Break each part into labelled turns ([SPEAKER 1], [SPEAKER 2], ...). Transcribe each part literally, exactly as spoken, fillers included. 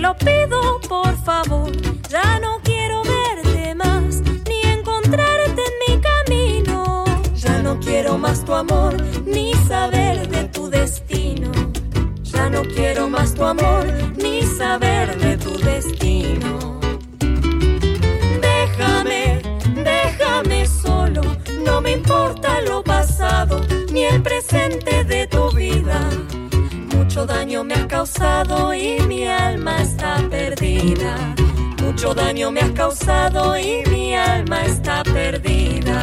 [SPEAKER 1] lo pido por favor, ya no quiero verte más, ni encontrarte en mi camino. Ya no quiero más tu amor, ni saber de tu destino. Ya no quiero más tu amor, ni saber de tu destino. Déjame, déjame solo, no me importa lo pasado, ni el presente de tu vida. Mucho daño me has causado y mi alma está perdida. Mucho daño me has causado y mi alma está perdida.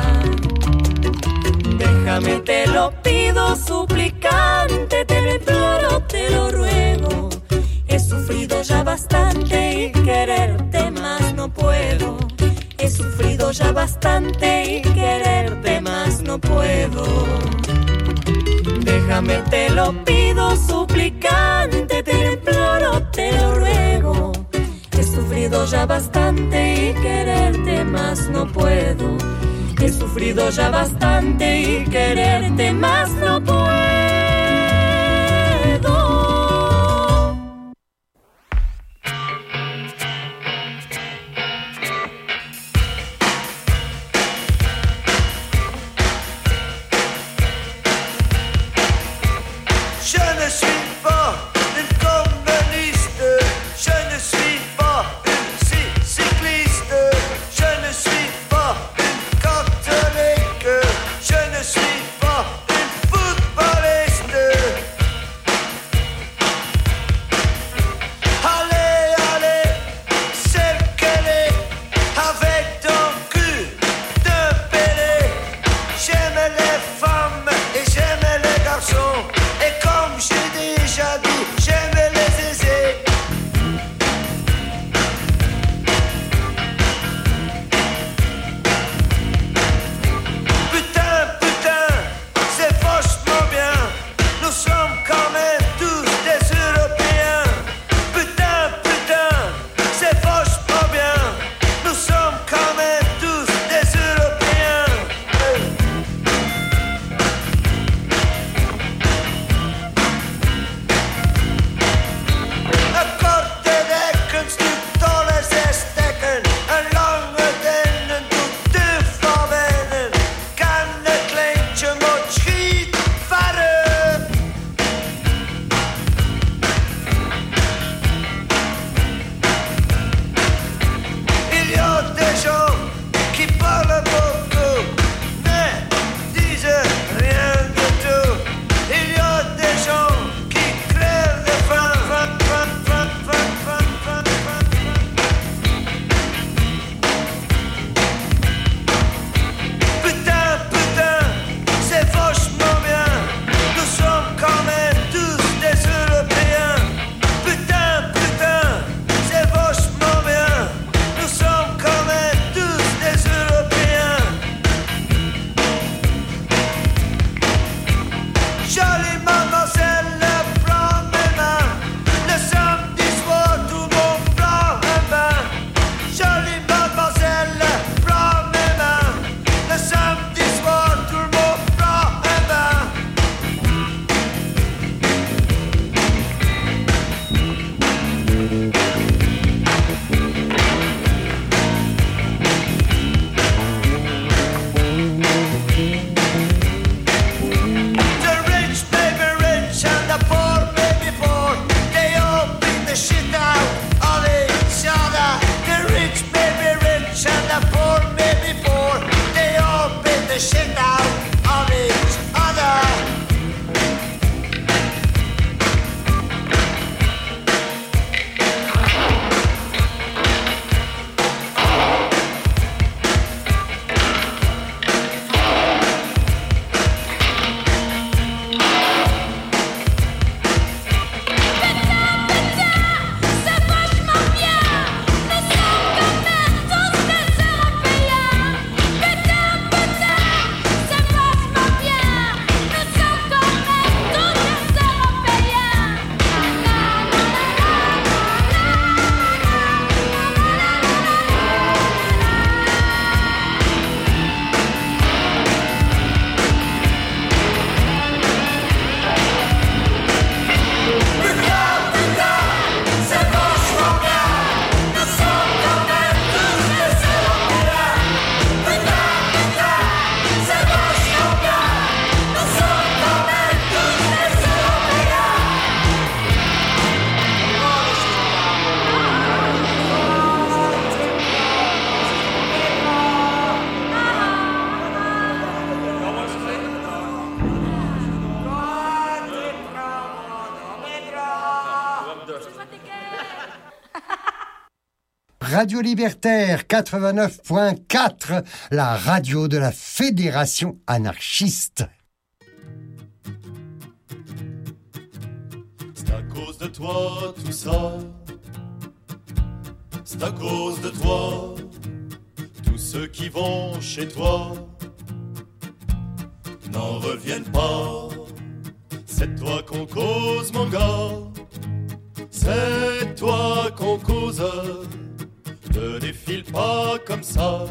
[SPEAKER 1] Déjame, te lo pido suplicante, te lo imploro, te lo ruego. He sufrido ya bastante y quererte más no puedo. He sufrido ya bastante y quererte más no puedo. Déjame, te lo pido suplicante, te lo imploro, te lo ruego. He sufrido ya bastante y quererte más no puedo. He sufrido ya bastante y quererte más no puedo.
[SPEAKER 2] Et comme j'ai déjà Radio Libertaire quatre-vingt-neuf point quatre, la radio de la Fédération anarchiste.
[SPEAKER 3] C'est à cause de toi tout ça. C'est à cause de toi. Tous ceux qui vont chez toi n'en reviennent pas. C'est toi qu'on cause, mon gars. C'est toi qu'on cause. Ne défile pas comme ça.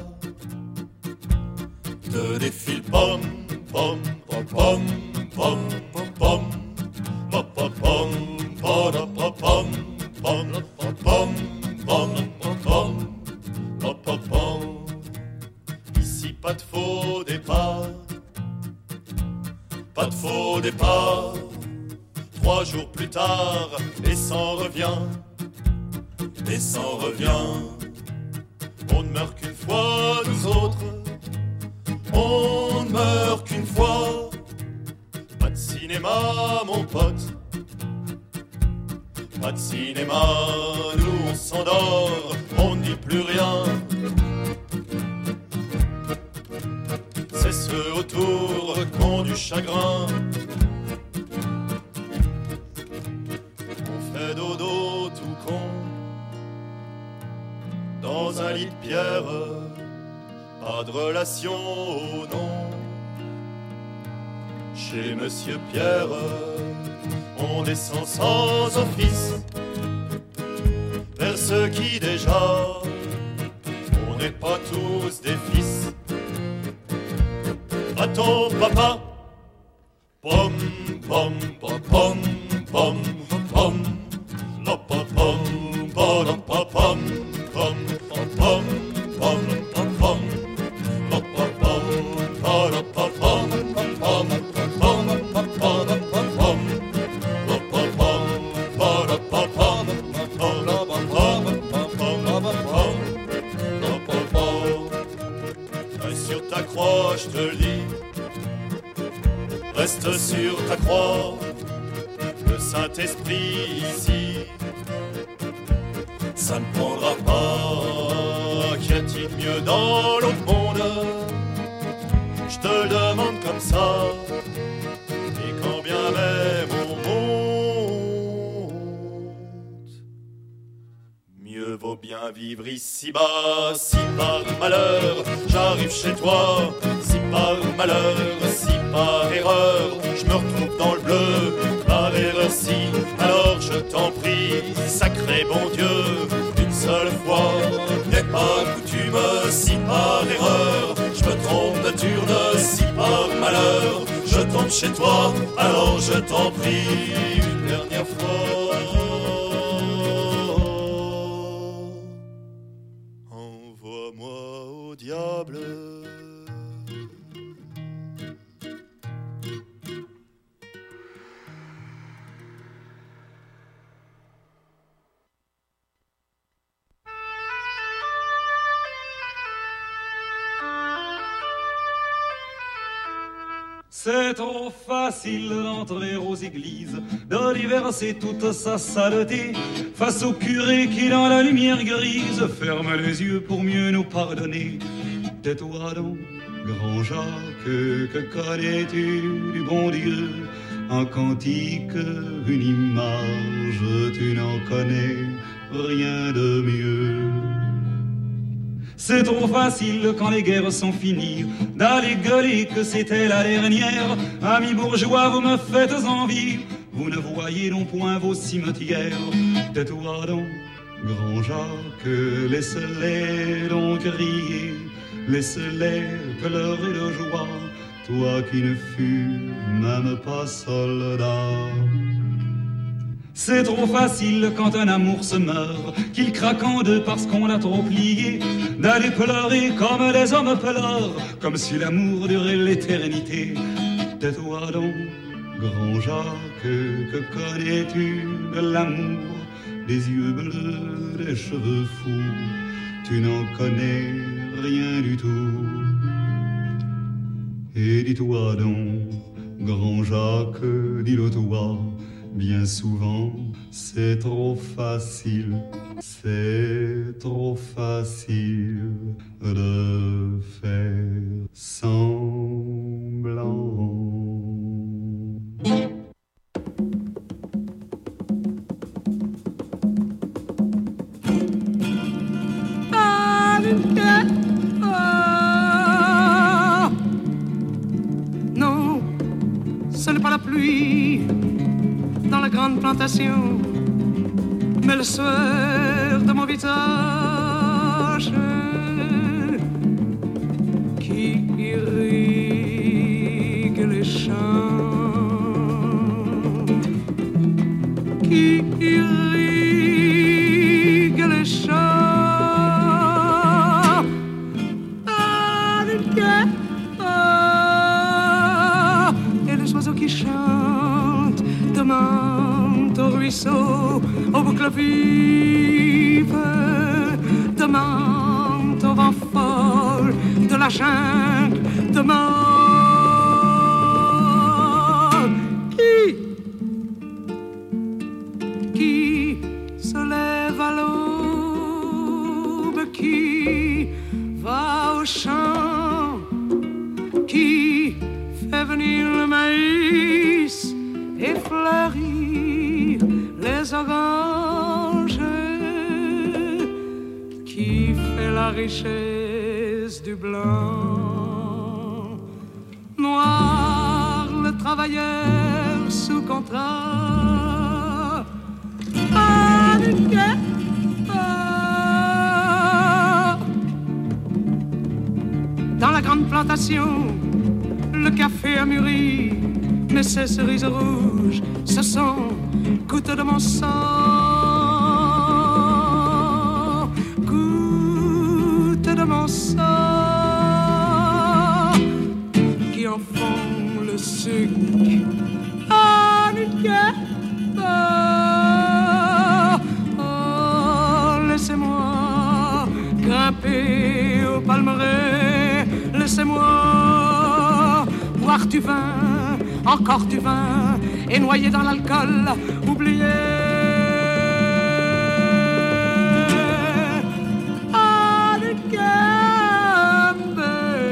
[SPEAKER 3] Ne défile pom pom pom pom pom pom pom pom pom pom pom pom pom pom pom. Ici pas de faux départ. Pas de faux départ. Trois jours plus tard, et s'en revient, et s'en revient. On ne meurt qu'une fois, nous autres. On ne meurt qu'une fois. Pas de cinéma, mon pote. Pas de cinéma, nous on s'endort, on ne dit plus rien. C'est ceux autour qui ont du chagrin. On fait dodo tout con dans un lit de pierre. Pas de relation au nom. Chez Monsieur Pierre, on descend sans office vers ceux qui déjà, on n'est pas tous des fils. À ton papa, pom pom pom pom pom pom, la pom pom pom pom pom pom pom pom pom pom, la pom pom pom pom pom pom pom pom pom, la pom pom pom pom pom pom pom. Reste sur ta croix, je te le dis. Reste sur ta croix, le Saint-Esprit ici. Ça ne prendra pas. Qu'y a-t-il de mieux dans l'autre monde? Je te le demande comme ça. Et quand bien même on monte, mieux vaut bien vivre ici-bas. Si par malheur j'arrive chez toi, si par malheur, si par erreur je me retrouve dans le bleu, par erreur si, alors je t'en prie, sacré bon Dieu, une seule fois n'est pas coutume. Si par erreur je me trompe de turne, si par malheur je tombe chez toi, alors je t'en prie, une dernière fois, envoie-moi au diable.
[SPEAKER 4] C'est trop facile d'entrer aux églises, de déverser toute sa saleté face au curé qui dans la lumière grise ferme les yeux pour mieux nous pardonner. Tais-toi donc, grand Jacques, que connais-tu du bon Dieu? Un cantique, une image, tu n'en connais rien de mieux. C'est trop facile quand les guerres sont finies d'aller gueuler que c'était la dernière. Amis bourgeois, vous me faites envie, vous ne voyez donc point vos cimetières. Tais-toi donc, grand Jacques, laisse-les donc crier, laisse-les pleurer de joie, toi qui ne fus même pas soldat. C'est trop facile quand un amour se meurt, qu'il craque en deux parce qu'on l'a trop plié, d'aller pleurer comme les hommes pleurent, comme si l'amour durait l'éternité. Tais-toi donc, grand Jacques, que connais-tu de l'amour? Des yeux bleus, des cheveux fous, tu n'en connais rien du tout. Et dis-toi donc, grand Jacques, dis-le toi, bien souvent, c'est trop facile, c'est trop facile de faire semblant.
[SPEAKER 5] Non, ce n'est pas la pluie dans la grande plantation, mais le sueur de mon visage qui irrigue les champs, qui irrigue les champs. Et les oiseaux qui chantent demandent au ruisseau, aux boucles vives, demandent au vent fol de la jungle, demandent qui, qui se lève à l'aube, qui va au champ, qui fait venir le maïs et fleurir les oranges, qui fait la richesse du blanc, noir le travailleur sous contrat. Ah, ah. Dans la grande plantation, le café a mûri, mais ces cerises rouges, ce sont gouttes de mon sang, gouttes de mon sang, qui en font le sucre. Ah, ah, oh, laissez-moi grimper au palmeret, laissez-moi boire du vin, encore du vin, et noyé dans l'alcool, oublié. Ah, le gambe.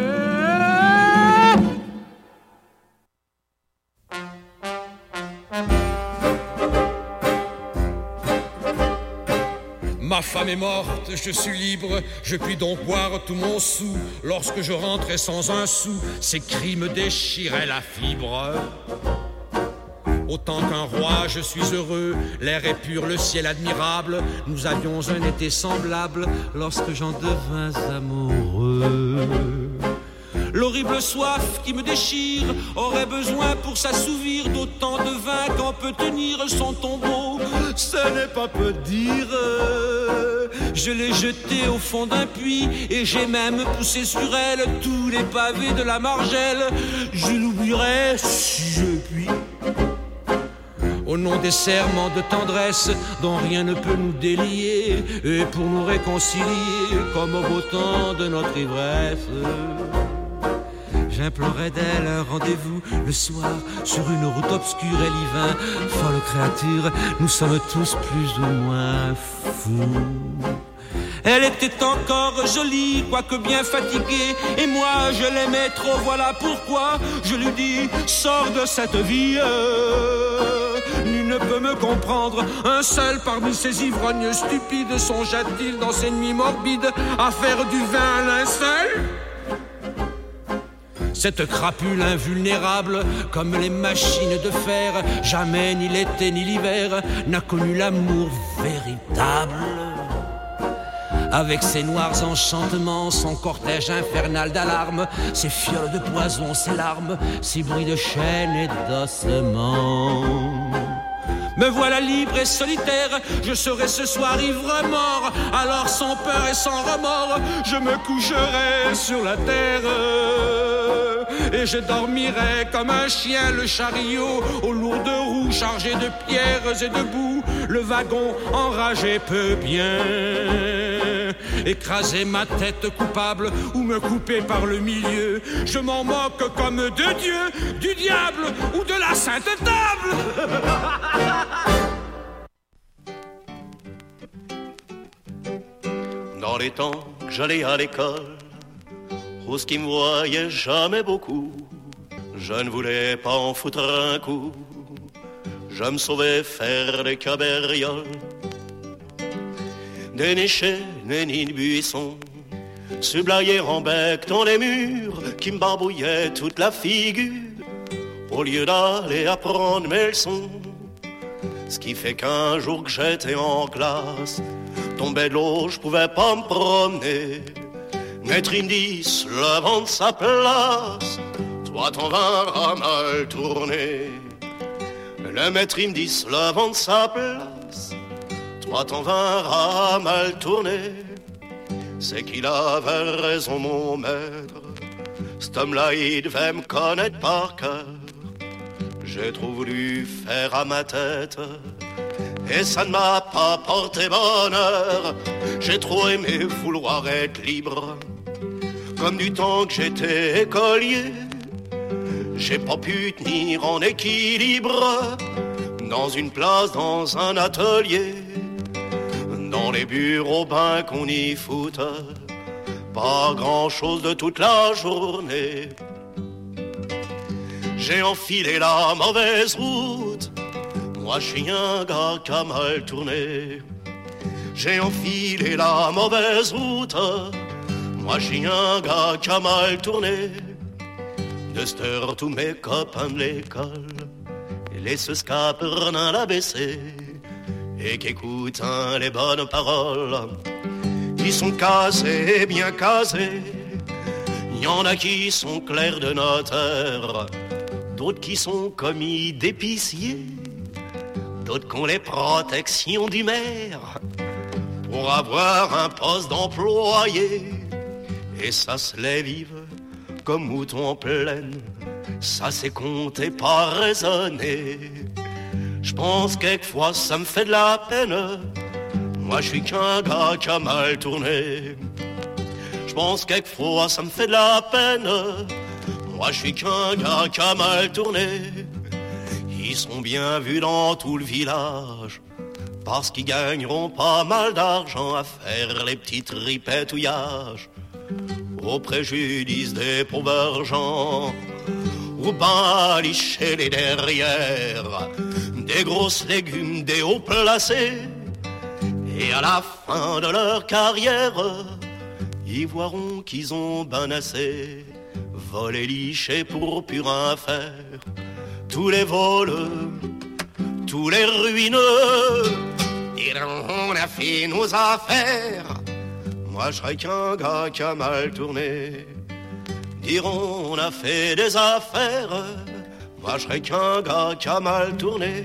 [SPEAKER 6] Ma femme est morte, je suis libre, je puis donc boire tout mon sou. Lorsque je rentrais sans un sou, ces cris me déchiraient la fibre. Autant qu'un roi, je suis heureux, l'air est pur, le ciel admirable. Nous avions un été semblable lorsque j'en devins amoureux. L'horrible soif qui me déchire aurait besoin pour s'assouvir d'autant de vin qu'en peut tenir son tombeau. Ce n'est pas peu dire. Je l'ai jetée au fond d'un puits et j'ai même poussé sur elle tous les pavés de la margelle. Je l'oublierai si je puis. Au nom des serments de tendresse dont rien ne peut nous délier, et pour nous réconcilier comme au beau temps de notre ivresse, j'implorais d'elle un rendez-vous le soir sur une route obscure et l'hiver. Folle créature, nous sommes tous plus ou moins fous. Elle était encore jolie, quoique bien fatiguée, et moi je l'aimais trop, voilà pourquoi je lui dis, sors de cette vie. Nul ne peut me comprendre, un seul parmi ces ivrognes stupides songea-t-il dans ces nuits morbides à faire du vin un linceul. Cette crapule invulnérable, comme les machines de fer, jamais ni l'été ni l'hiver n'a connu l'amour véritable. Avec ses noirs enchantements, son cortège infernal d'alarmes, ses fioles de poison, ses larmes, ses bruits de chaînes et d'ossements. Me voilà libre et solitaire, je serai ce soir ivre mort. Alors sans peur et sans remords, je me coucherai sur la terre. Et je dormirai comme un chien, le chariot aux lourdes roues chargées de pierres et de boue. Le wagon enragé peut bien bien écraser ma tête coupable ou me couper par le milieu. Je m'en moque comme de Dieu, du diable ou de la sainte table.
[SPEAKER 3] Dans les temps que j'allais à l'école, Rose qui me voyait jamais beaucoup, je ne voulais pas en foutre un coup. Je me sauvais faire des cabrioles, dénicher des nids de buissons, sublayer en bec dans les murs qui me barbouillaient toute la figure, au lieu d'aller apprendre mes leçons. Ce qui fait qu'un jour que j'étais en classe, tombait de l'eau, je pouvais pas me promener. Maître il me dit, se levant de sa place, toi t'en vas à mal tourner. Le maître il me dit, se levant de sa place, toi t'en vas à mal tourner. C'est qu'il avait raison mon maître, cet homme-là il devait me connaître par cœur. J'ai trop voulu faire à ma tête et ça ne m'a pas porté bonheur. J'ai trop aimé vouloir être libre, comme du temps que j'étais écolier. J'ai pas pu tenir en équilibre dans une place, dans un atelier, dans les bureaux bains qu'on y foute, pas grand-chose de toute la journée. J'ai enfilé la mauvaise route, moi je suis un gars qui a mal tourné. J'ai enfilé la mauvaise route, moi je suis un gars qui a mal tourné. De cette heure tous mes copains de l'école laissent se scapent dans l'A B C et qu'écoutent hein, les bonnes paroles qui sont casées, bien casées. Y en a qui sont clercs de notaire, d'autres qui sont commis d'épicier, d'autres qui ont les protections du maire pour avoir un poste d'employé. Et ça se les vive comme mouton en plaine, ça c'est compté pas raisonné. Je pense quelquefois ça me fait de la peine, moi je suis qu'un gars qui a mal tourné. Je pense quelquefois ça me fait de la peine, moi je suis qu'un gars qui a mal tourné. Ils sont bien vus dans tout le village, parce qu'ils gagneront pas mal d'argent à faire les petits ripetouillages au préjudice des pauvres gens, ou balicher les derrières des grosses légumes des hauts placés. Et à la fin de leur carrière, ils verront qu'ils ont ben assez volé, liché pour plus rien faire. Tous les vols, tous les ruineux diront on a fait nos affaires. Moi je serais qu'un gars qui a mal tourné. Diront on a fait des affaires. Moi je serais qu'un gars qui a mal tourné.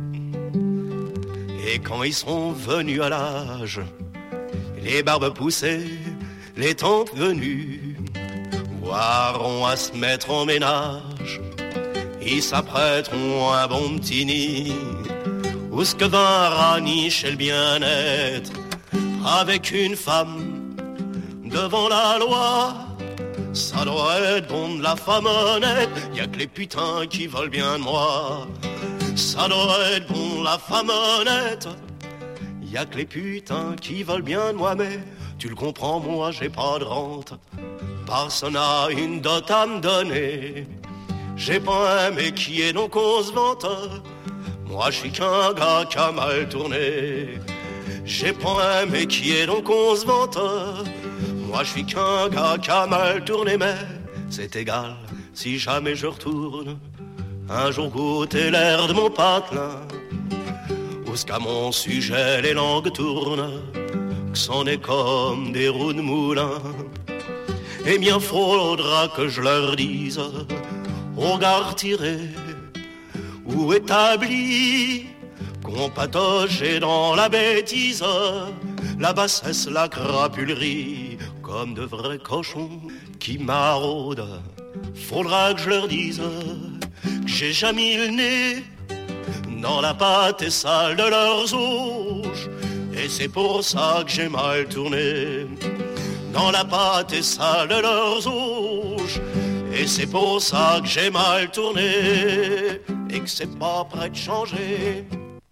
[SPEAKER 3] Et quand ils seront venus à l'âge, les barbes poussées, les tantes venues, voiront à se mettre en ménage. Ils s'apprêteront un bon petit nid, où ce que va ranicher le bien-être, avec une femme devant la loi. Ça doit être bon de la femme honnête, y'a que les putains qui veulent bien de moi. Ça doit être bon la femme honnête, y'a que les putains qui veulent bien de moi. Mais tu le comprends, moi j'ai pas de rente, personne n'a une dot à me donner. J'ai pas un mec qui est donc on se vante, moi je suis qu'un gars qui a mal tourné. J'ai pas un mec qui est donc on se vante, moi je suis qu'un gars qui a mal tourné. Mais c'est égal si jamais je retourne un jour goûter l'air de mon patelin, où ce qu'à mon sujet les langues tournent, que c'en est comme des roues de moulin. Eh bien faudra que je leur dise, au regard tiré ou établi, qu'on pataugeait dans la bêtise, la bassesse, la crapulerie, comme de vrais cochons qui maraudent. Faudra que je leur dise que j'ai jamais le nez dans la pâte et sale de leurs auges, Et c'est pour ça que j'ai mal tourné. Dans la pâte et sale de leurs ouches. Et c'est pour ça que j'ai mal tourné. Et que c'est pas prêt de changer.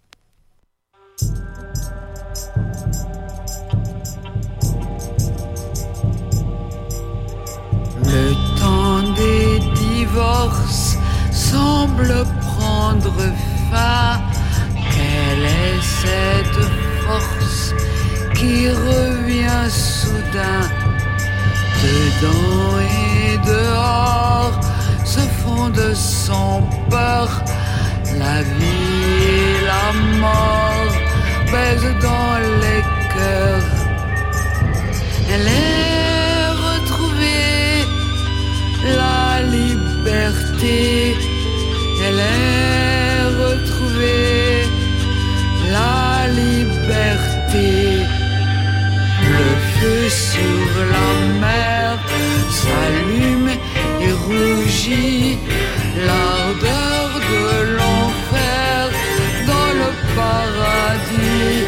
[SPEAKER 7] Le temps des divorces semble prendre fin. Quelle est cette force qui revient soudain? Dedans et dehors se fondent sans peur. La vie et la mort baisent dans les cœurs. Elle est retrouvée, la liberté. Elle est retrouvée, la liberté. Le feu sur la mer s'allume et rougit. L'ardeur de l'enfer dans le paradis.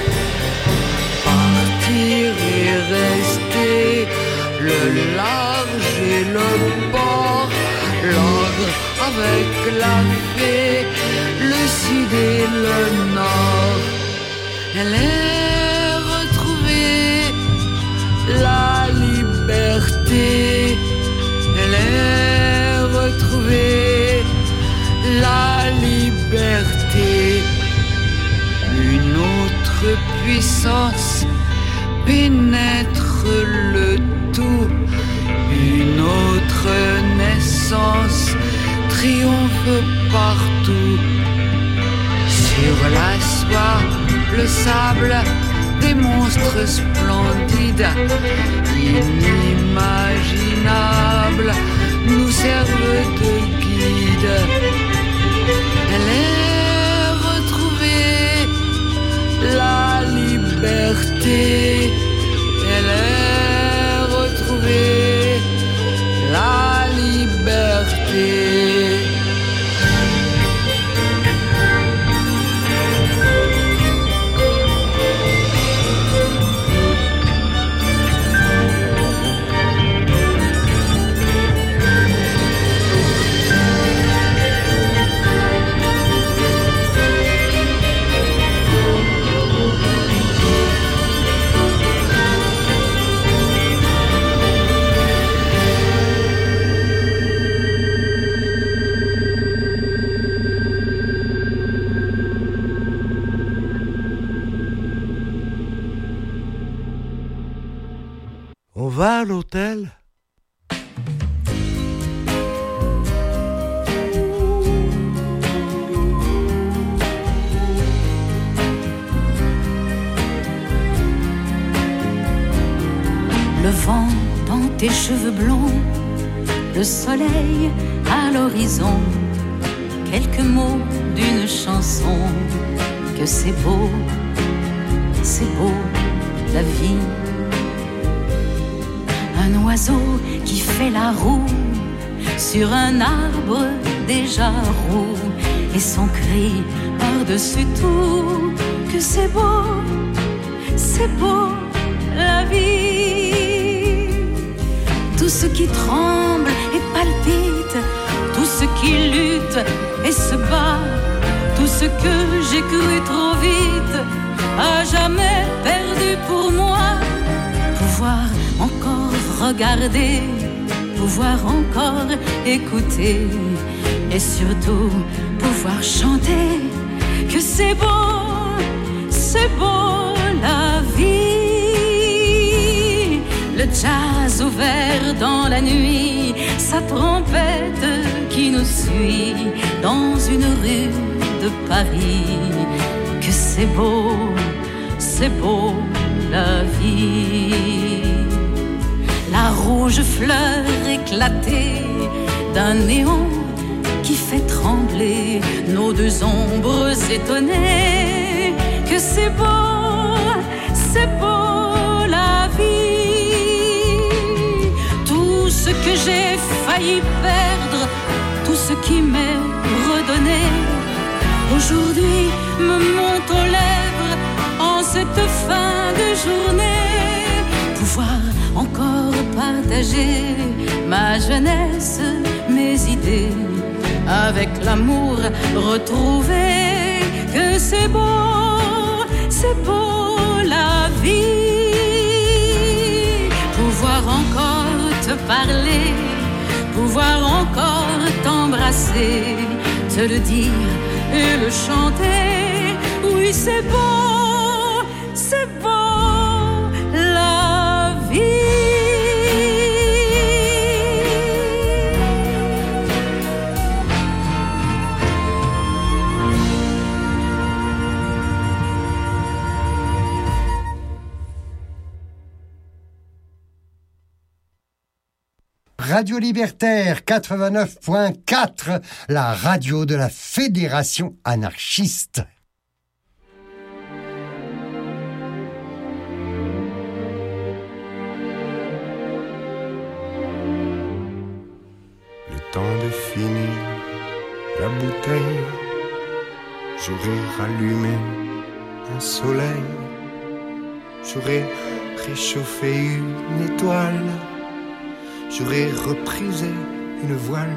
[SPEAKER 7] Partir et rester, le large et le port. L'ordre avec la fée, le sud et le nord. Elle est retrouvée, la liberté. Elle est retrouvée, la liberté. Une autre puissance pénètre le tout. Une autre naissance triomphe partout. Sur la soie, le sable, des monstres splendides, inimaginables, nous servent de guide. Elle est retrouvée, la liberté. Elle est retrouvée, la liberté.
[SPEAKER 8] On va à l'hôtel ?
[SPEAKER 1] Le vent dans tes cheveux blonds, le soleil à l'horizon, quelques mots d'une chanson, que c'est beau, c'est beau la vie. Un oiseau qui fait la roue sur un arbre déjà roux, et son cri par-dessus tout, que c'est beau, c'est beau la vie. Tout ce qui tremble et palpite, tout ce qui lutte et se bat, tout ce que j'ai cru trop vite, à jamais perdu pour moi. Pouvoir encore regarder, pouvoir encore écouter, et surtout pouvoir chanter, que c'est beau, c'est beau la vie. Le jazz ouvert dans la nuit, sa trompette qui nous suit dans une rue de Paris, que c'est beau, c'est beau la vie. La rouge fleur éclatée d'un néon qui fait trembler nos deux ombres étonnées, que c'est beau, c'est beau la vie. Tout ce que j'ai failli perdre, tout ce qui m'est redonné, aujourd'hui me monte aux lèvres en ce
[SPEAKER 7] cette fin de journée, pouvoir encore partager ma jeunesse, mes idées, avec l'amour retrouvé, que c'est beau, c'est beau la vie. Pouvoir encore te parler, pouvoir encore t'embrasser, te le dire et le chanter. Oui, c'est beau, c'est beau la vie.
[SPEAKER 2] Radio Libertaire quatre-vingt-neuf point quatre, la radio de la Fédération anarchiste.
[SPEAKER 9] Le temps de finir la bouteille, j'aurais rallumé un soleil, j'aurais réchauffé une étoile, j'aurais reprisé une voile,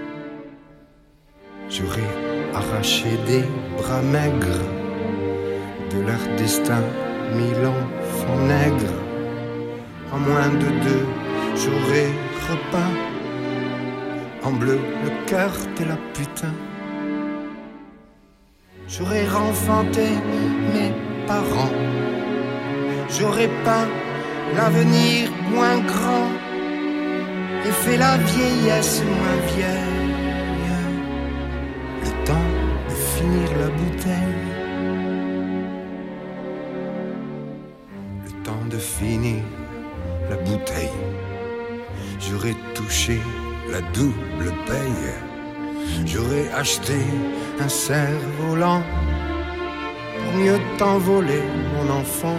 [SPEAKER 9] j'aurais arraché des bras maigres de leur destin mille enfants nègres. En moins de deux, j'aurais repeint en bleu le cœur de la putain. J'aurais renfanté mes parents, j'aurais peint l'avenir moins grand et fait la vieillesse moins vieille. Le temps de finir la bouteille, le temps de finir la bouteille. J'aurais touché la double paye, j'aurais acheté un cerf-volant pour mieux t'envoler, mon enfant.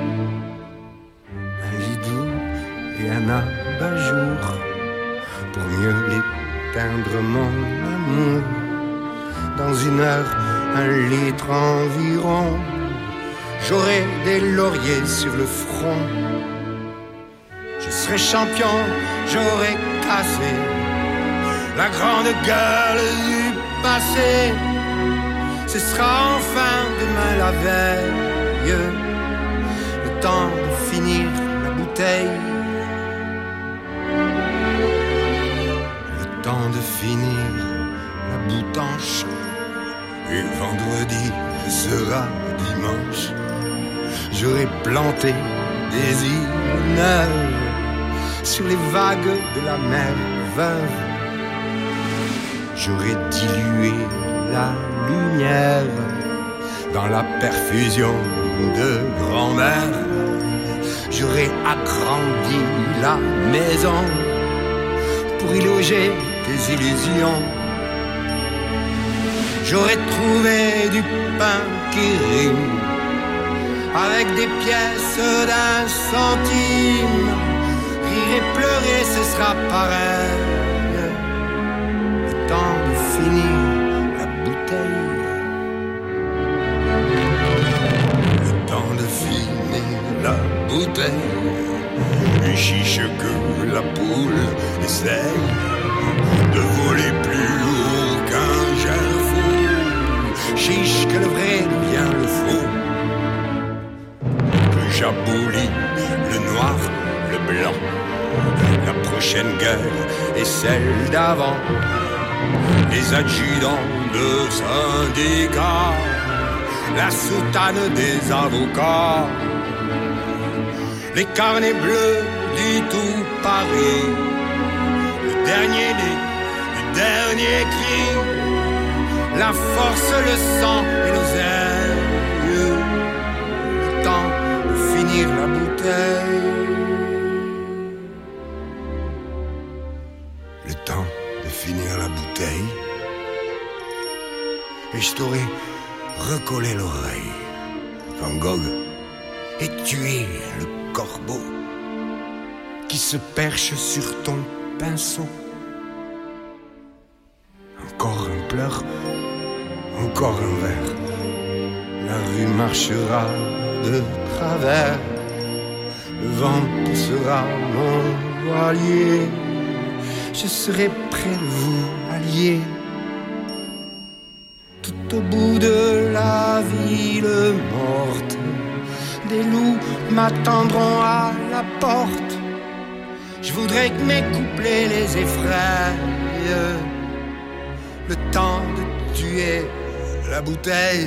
[SPEAKER 9] Un lit doux et un abat-jour pour mieux l'éteindre, mon amour. Dans une heure, un litre environ, j'aurai des lauriers sur le front. Je serai champion, j'aurai cassé la grande gueule du passé. Ce sera enfin demain la veille, le temps de finir la bouteille. Temps de finir la boutanche, et vendredi sera dimanche. J'aurai planté des îles neuves sur les vagues de la mer veuve. J'aurai dilué la lumière dans la perfusion de grand-mère. J'aurai agrandi la maison pour y loger tes illusions. J'aurais trouvé du pain qui rime avec des pièces d'un centime. Rire et pleurer, ce sera pareil. Le temps de finir la bouteille, le temps de finir la bouteille. Une chiche que la poule essaye de voler plus haut qu'un gerfaut. Chiche que le vrai devient le faux, que j'abolis le noir, le blanc. La prochaine guerre est celle d'avant. Les adjudants de syndicats, la soutane des avocats, les carnets bleus du tout Paris, le dernier né, le dernier cri, la force, le sang et l'oseille. Le temps de finir la bouteille, le temps de finir la bouteille, et je t'aurais recollé l'oreille, Van Gogh, et tué le corbeau qui se perche sur ton pinceau. Encore un pleur, encore un verre, la rue marchera de travers. Le vent sera mon voilier. Je serai près de vous, alliés. Tout au bout de la ville morte, des loups m'attendront à la porte. Je voudrais que mes couplets les effraient. Le temps de tuer la bouteille.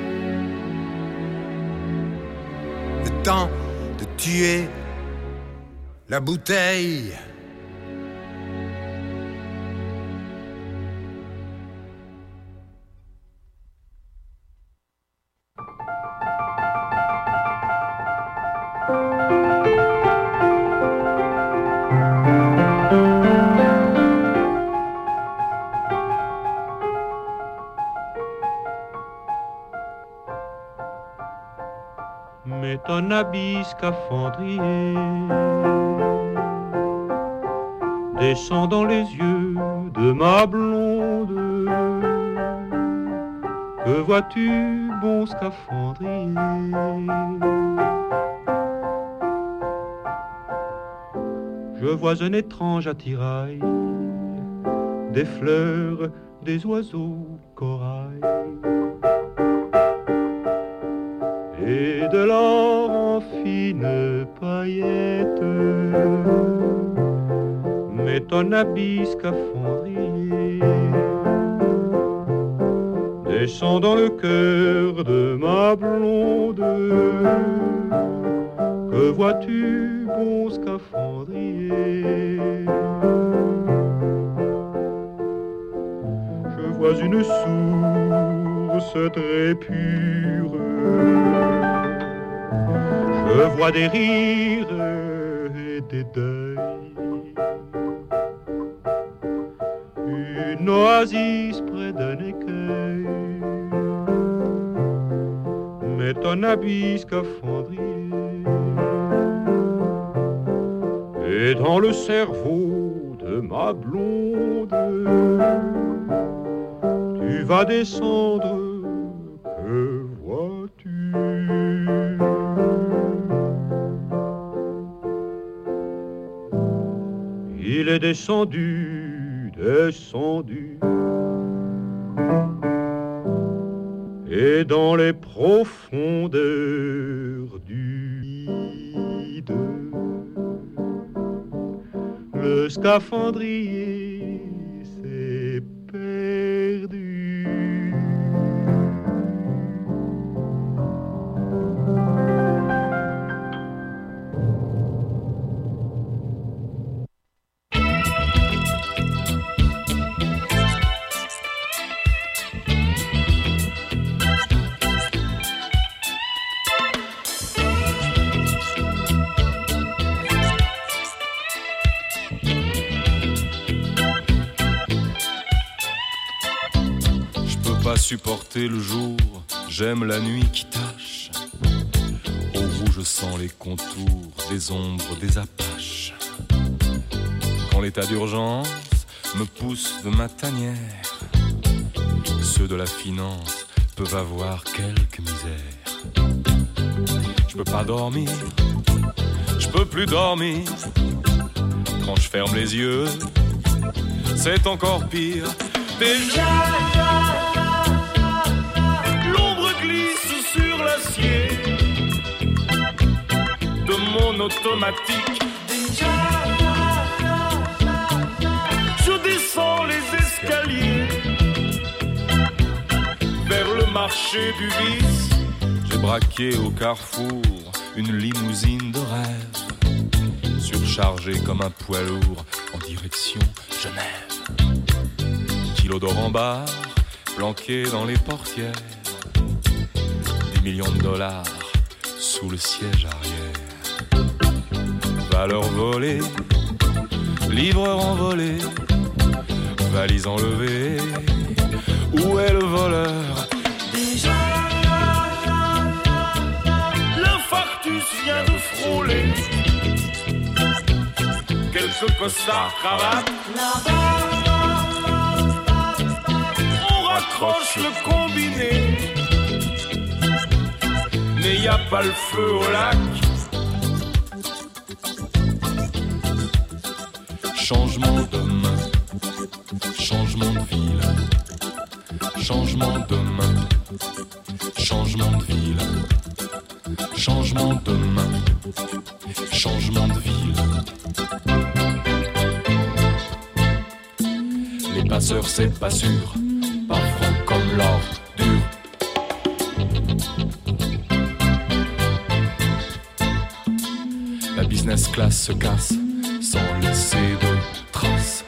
[SPEAKER 9] Le temps de tuer la bouteille.
[SPEAKER 10] Mets ton habit scaphandrier, descends dans les yeux de ma blonde. Que vois-tu, bon scaphandrier? Je vois un étrange attirail, des fleurs, des oiseaux, corail, et de l'or en fine paillette. Mets ton habit scaphandrier, descends dans le cœur de ma blonde. Que vois-tu, bon scaphandrier? Je vois une source très pure, je vois des rires et des deuils, une oasis près d'un écueil. Mets ton habit scaphandrier, et dans le cerveau de ma blonde, tu vas descendre. Que vois-tu? Il est descendu, descendu, et dans les profondeurs du vide, le scaphandrier s'est perdu.
[SPEAKER 11] Supporter le jour, j'aime la nuit qui tâche. Au rouge je sens les contours des ombres des Apaches. Quand l'état d'urgence me pousse de ma tanière, ceux de la finance peuvent avoir quelques misères. Je peux pas dormir, je peux plus dormir. Quand je ferme les yeux, c'est encore pire. Déjà de mon automatique. Je descends les escaliers vers le marché du vice. J'ai braqué au carrefour une limousine de rêve, surchargée comme un poids lourd en direction Genève. Kilo d'or en barre, planqué dans les portières, dix millions de dollars sous le siège arrière. Valeur volée, livreur envolé, valise enlevée, où est le voleur? Déjà, l'infarctus vient de frôler. Quelques costards cravates, on raccroche le combiné.
[SPEAKER 12] mais y a pas le feu au lac.
[SPEAKER 11] Changement de main, changement de ville, changement de main, changement de ville, changement de main, changement de ville. Les passeurs c'est pas sûr, pas franc comme l'or dur. La business class se casse sans laisser de traces.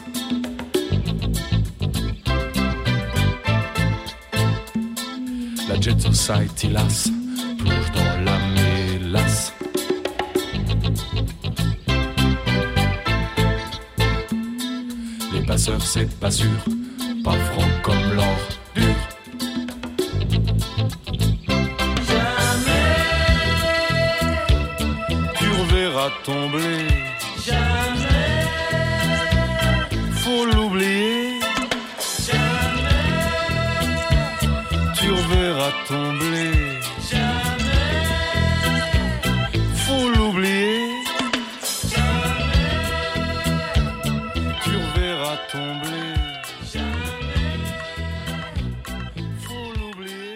[SPEAKER 11] La Jet Society lasse, plonge dans la mélasse. Les passeurs c'est pas sûr, pas franc comme l'or dur.
[SPEAKER 12] Jamais tu reverras ton blé. Jamais faut l'oublier. Jamais tu reverras ton blé. Jamais faut l'oublier. Jamais tu reverras ton blé. Jamais faut l'oublier.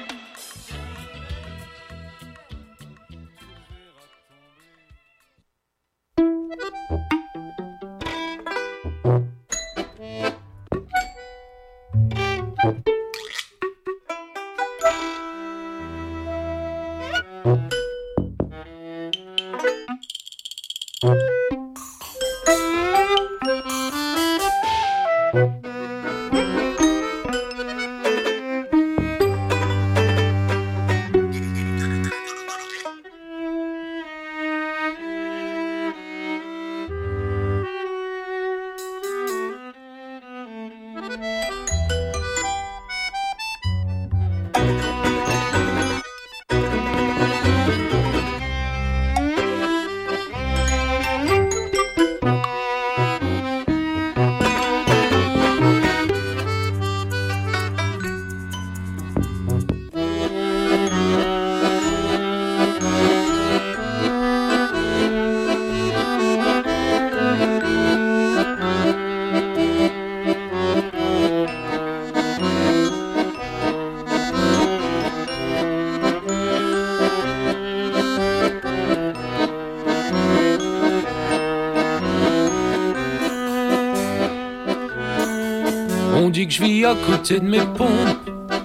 [SPEAKER 13] On dit que je vis à côté de mes pompes,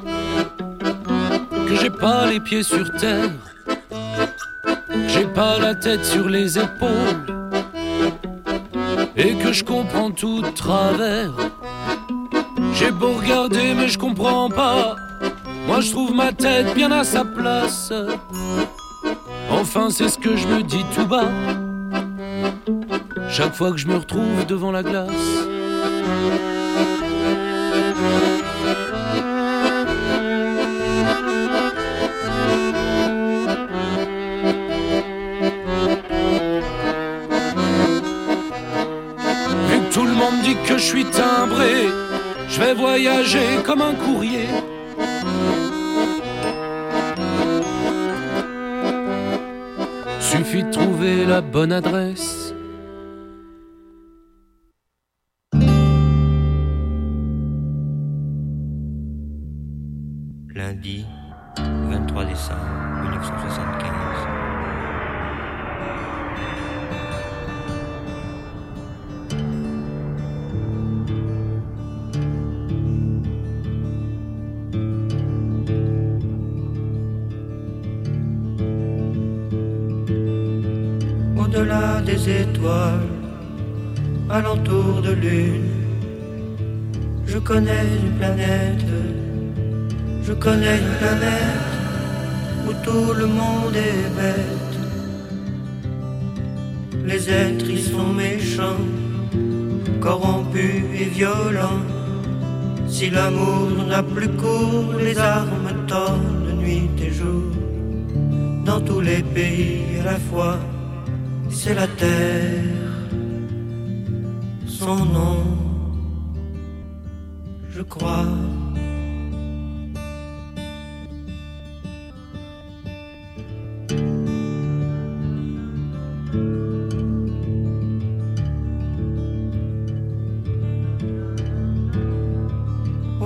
[SPEAKER 13] que j'ai pas les pieds sur terre, que j'ai pas la tête sur les épaules, et que je comprends tout de travers. J'ai beau regarder mais je comprends pas, moi je trouve ma tête bien à sa place. Enfin c'est ce que je me dis tout bas, chaque fois que je me retrouve devant la glace. Vu que tout le monde dit que je suis timbré, je vais voyager comme un courrier. Suffit de trouver la bonne adresse.
[SPEAKER 14] Lundi vingt-trois décembre mille neuf cent soixante-quinze. Au-delà des étoiles, alentour de lune, je connais une planète. Je connais une planète où tout le monde est bête. Les êtres y sont méchants, corrompus et violents. Si l'amour n'a plus cours, les armes tordent nuit et jour. Dans tous les pays à la fois, c'est la terre. Son nom, je crois.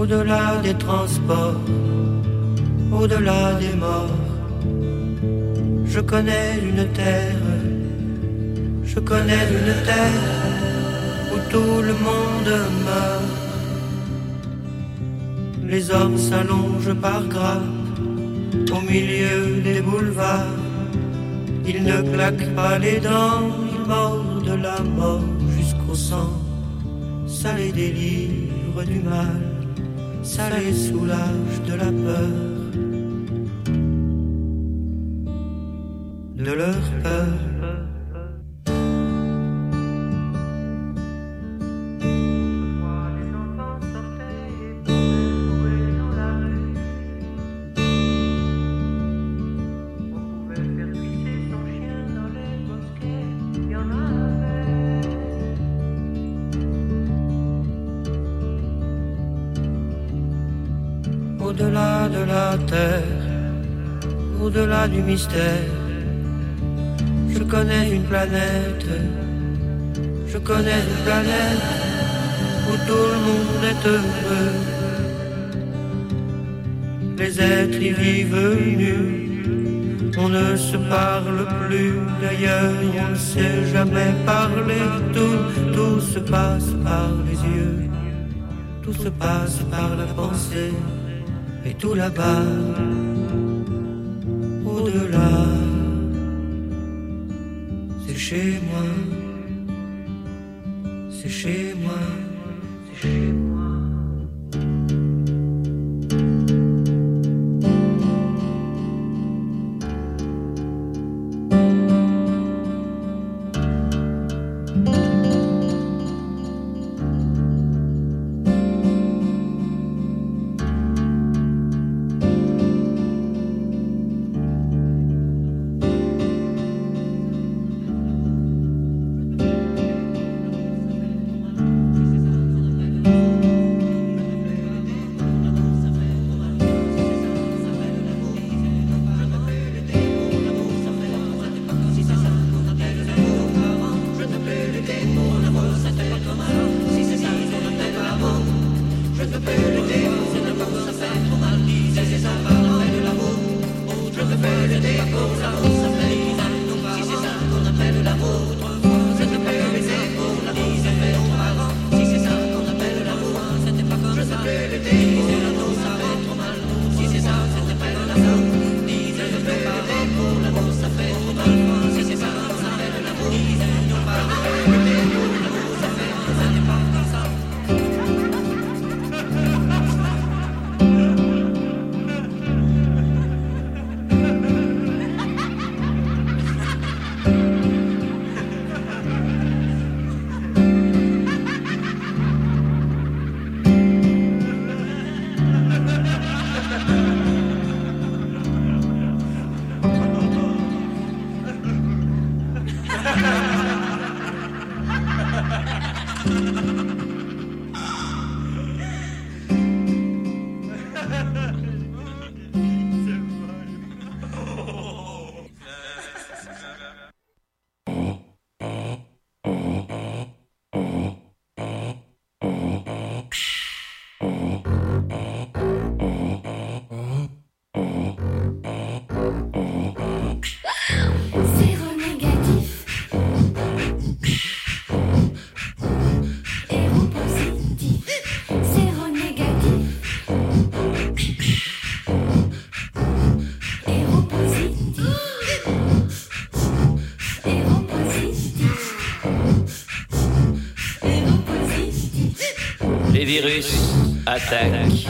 [SPEAKER 14] au-delà des transports, au-delà des morts. Je connais une terre, je connais une terre où tout le monde meurt. Les hommes s'allongent par grappes au milieu des boulevards. Ils ne claquent pas les dents, ils mordent la mort jusqu'au sang. Ça les délivre du mal, ça les soulage de la peur, de leur peur. Au-delà de la terre, au-delà du mystère, je connais une planète, je connais une planète où tout le monde est heureux. Les êtres y vivent nus, on ne se parle plus, d'ailleurs on ne sait jamais parler. Tout, tout se passe par les yeux, tout se passe par la pensée. Et tout là-bas, au-delà, c'est chez moi, c'est chez moi, c'est chez moi.
[SPEAKER 15] Les virus attaquent.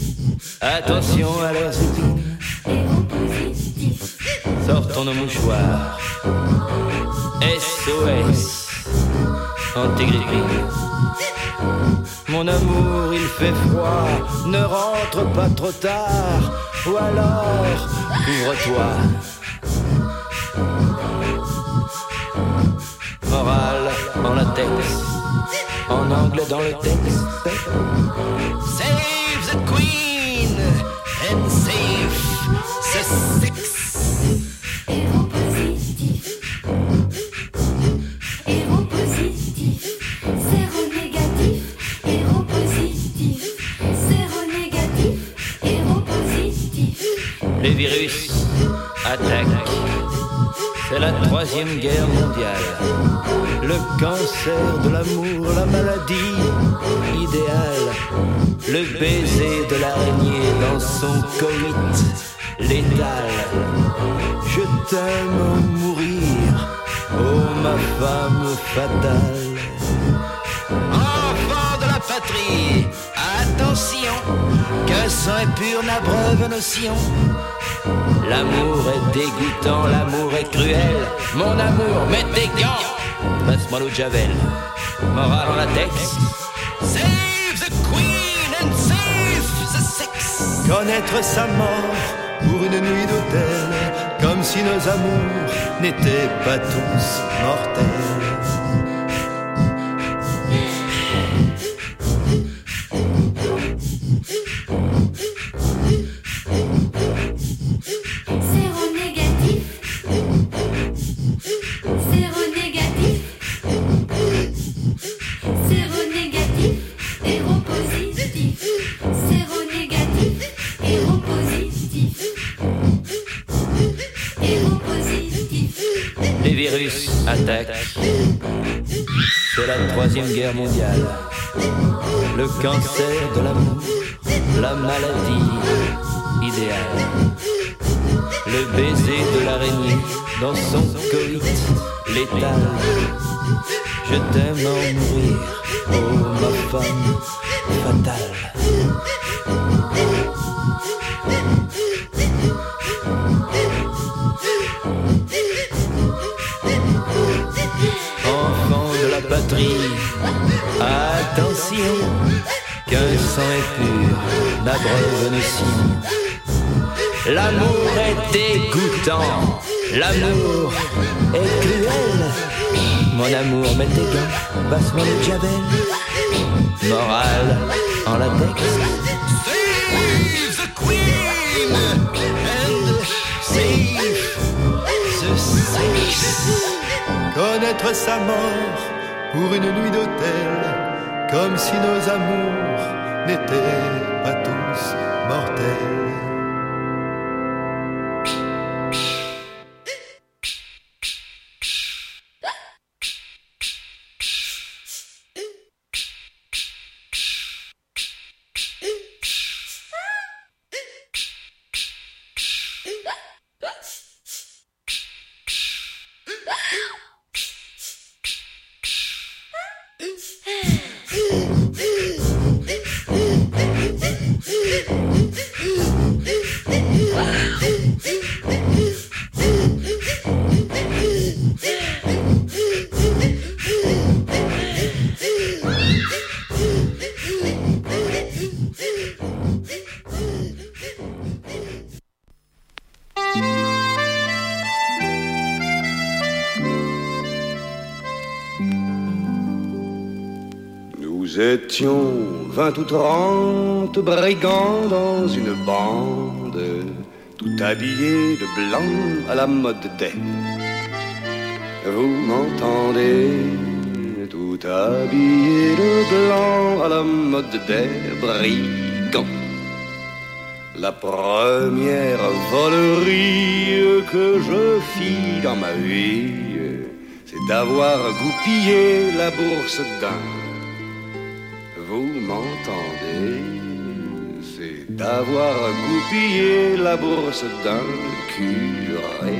[SPEAKER 15] Attention à leurs épines. Sortons nos mouchoirs. S O S. Antigrippine. Mon amour, il fait froid. Ne rentre pas trop tard. Ou alors, couvre-toi. Morale en latex. En anglais dans le texte. Save the queen and save the sex.
[SPEAKER 16] Héros positif. Héros positif. Zéro négatif. Héros positif. Zéro
[SPEAKER 15] c'est la troisième guerre mondiale. Le cancer de l'amour, la maladie idéale. Le baiser de l'araignée dans son coït létal. Je t'aime en mourir, oh ma femme fatale. Enfant de la patrie, attention, qu'un sang impur n'abreuve nos sillons. L'amour est dégoûtant, l'amour est cruel. Mon amour, mets tes gants, passe-moi l'eau de Javel. Morale en latex. Save the queen and save the sex.
[SPEAKER 17] Connaître sa mort pour une nuit d'hôtel, comme si nos amours n'étaient pas tous mortels.
[SPEAKER 15] Attaque. C'est la troisième guerre mondiale. Le cancer de l'amour, la maladie idéale. Le baiser de l'araignée dans son coït létal. Je t'aime en mourir, oh ma femme fatale. Patrie, attention, qu'un sang impur n'abreuve nos sillons. L'amour est dégoûtant, l'amour est cruel. Mon amour, mets tes gants, passe-moi le Javel. Morale en latex.
[SPEAKER 17] Save the queen and save the sex. Connaître sa mort pour une nuit d'hôtel, comme si nos amours n'étaient pas tous mortels.
[SPEAKER 18] Nous étions vingt ou trente brigands dans une bande, tout habillés de blanc à la mode des. Vous m'entendez? Tout habillés de blanc à la mode des brigands. La première volerie que je fis dans ma vie, c'est d'avoir goupillé la bourse d'un. Vous m'entendez? C'est d'avoir goupillé la bourse d'un curé.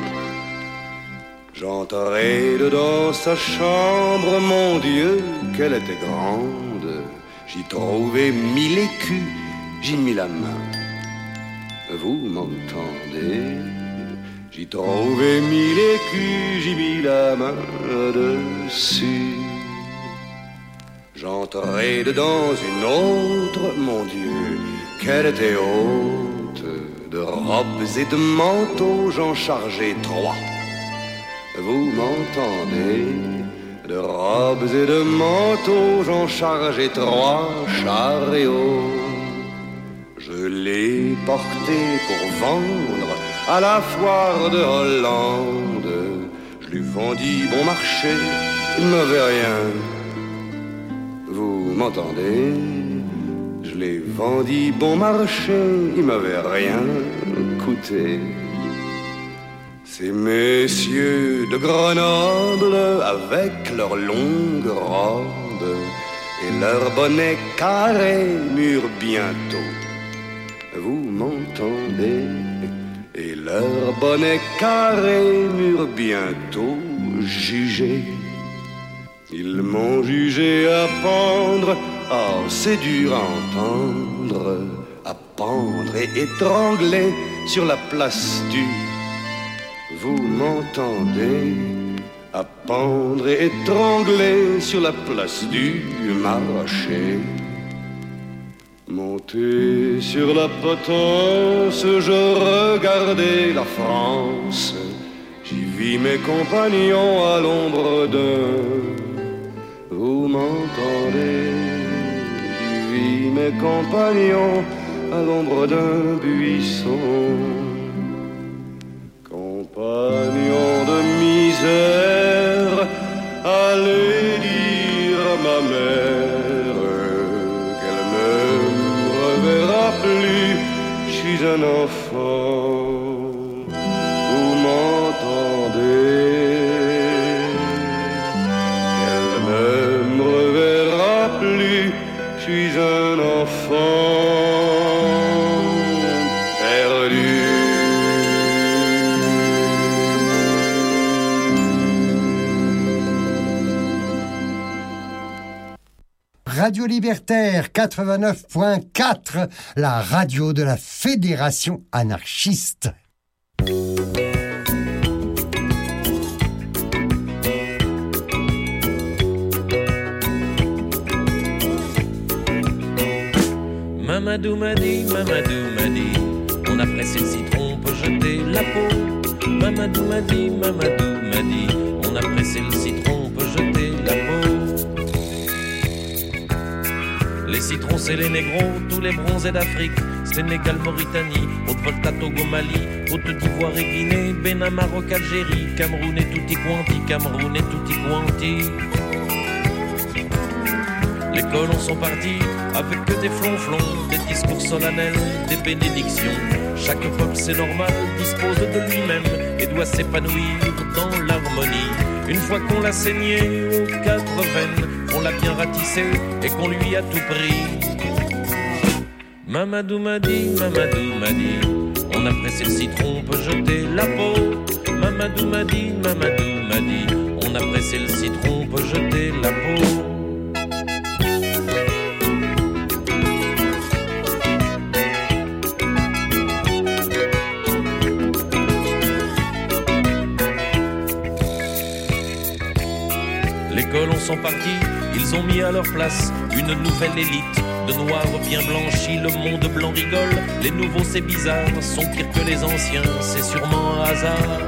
[SPEAKER 18] J'entrai dedans sa chambre, mon Dieu, qu'elle était grande. J'y trouvai mille écus, j'y mis la main. Vous m'entendez? J'y trouvai mille écus, j'y mis la main dessus. J'entrai dedans une autre, mon Dieu, qu'elle était haute. De robes et de manteaux, j'en chargeai trois. Vous m'entendez? De robes et de manteaux, j'en chargeai trois chariots. Je l'ai porté pour vendre à la foire de Hollande. Je lui vendis bon marché, il ne m'avait rien. Vous m'entendez? Je l'ai vendu bon marché, il m'avait rien coûté. Ces messieurs de Grenoble, avec leurs longues robes et leurs bonnets carrés mûrs bientôt, vous m'entendez? Et leurs bonnets carrés mûrs bientôt, jugés. Ils m'ont jugé à pendre, oh c'est dur à entendre, à pendre et étrangler sur la place du... Vous m'entendez? À pendre et étrangler sur la place du marché. Monté sur la potence, je regardais la France. J'y vis mes compagnons à l'ombre d'un... Vous m'entendez? J'y vis mes compagnons à l'ombre d'un buisson. Compagnons de misère, allez dire à ma mère qu'elle ne me reverra plus, je suis un enfant. Vous m'entendez? Qu'elle ne me reverra plus, je suis un enfant perdu.
[SPEAKER 2] Radio Libertaire quatre-vingt-neuf point quatre, la radio de la Fédération anarchiste.
[SPEAKER 13] Mamadou m'a dit, Mamadou m'a dit, on a pressé le citron, on peut jeter la peau. Mamadou m'a dit, Mamadou m'a dit, on a pressé le citron, on peut jeter la peau. Les citrons c'est les négros, tous les bronzés d'Afrique, Sénégal, Mauritanie, Haute-Volta, Togo, Mali, Côte d'Ivoire et Guinée, Bénin, Maroc, Algérie, Cameroun et tutti quanti, Cameroun et tutti quanti. Les colons sont partis avec que des flonflons, des discours solennels, des bénédictions. Chaque peuple, c'est normal, dispose de lui-même et doit s'épanouir dans l'harmonie. Une fois qu'on l'a saigné aux quatre veines, qu'on l'a bien ratissé et qu'on lui a tout pris. Mamadou m'a dit, Mamadou m'a dit, on a pressé le citron, on peut jeter la peau. Mamadou m'a dit, Mamadou m'a dit, on a pressé le citron, on peut jeter la peau. Les colons sont partis, ils ont mis à leur place une nouvelle élite de noirs bien blanchis. Le monde blanc rigole, les nouveaux c'est bizarre, sont pires que les anciens, c'est sûrement un hasard.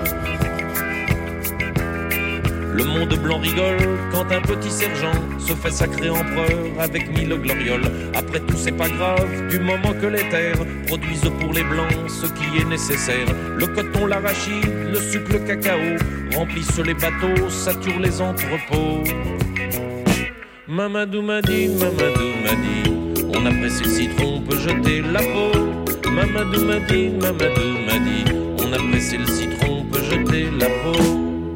[SPEAKER 13] Le monde blanc rigole quand un petit sergent se fait sacrer empereur avec mille glorioles. Après tout c'est pas grave, du moment que les terres produisent pour les blancs ce qui est nécessaire. Le coton, l'arachide, le sucre, le cacao remplissent les bateaux, saturent les entrepôts. Mamadou m'a dit, Mamadou m'a dit, on a pressé le citron, on peut jeter la peau. Mamadou m'a dit, Mamadou m'a dit, on a pressé le citron, on peut jeter la peau.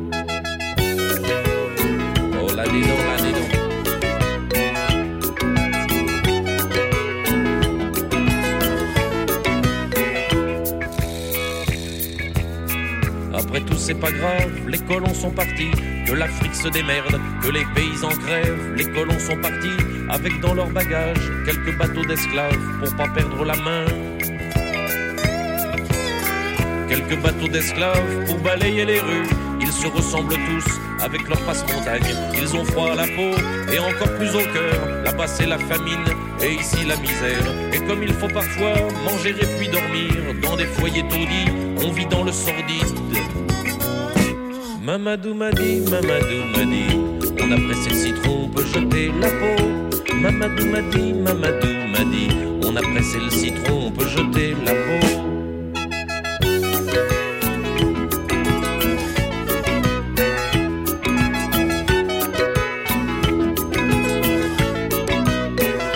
[SPEAKER 13] Oh là dis donc, là dis donc. Après tout c'est pas grave, les colons sont partis, que l'Afrique se démerde, que les paysans crèvent. Les colons sont partis avec dans leur bagage quelques bateaux d'esclaves pour pas perdre la main. Quelques bateaux d'esclaves pour balayer les rues. Ils se ressemblent tous avec leur passe-montagne. Ils ont froid à la peau et encore plus au cœur. Là-bas c'est la famine et ici la misère. Et comme il faut parfois manger et puis dormir dans des foyers taudis, on vit dans le sordide. Mamadou m'a dit, Mamadou m'a dit, on a pressé le citron, on peut jeter la peau. Mamadou m'a dit, Mamadou m'a dit, on a pressé le citron, on peut jeter la peau.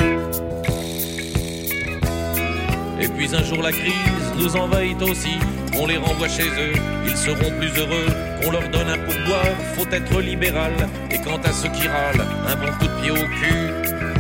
[SPEAKER 13] Et puis un jour la crise nous envahit aussi.
[SPEAKER 6] qu'on les renvoie chez eux, ils seront plus heureux, qu'on leur donne un pourboire, faut être libéral. Et quant à ceux qui râlent, un bon coup de pied au cul.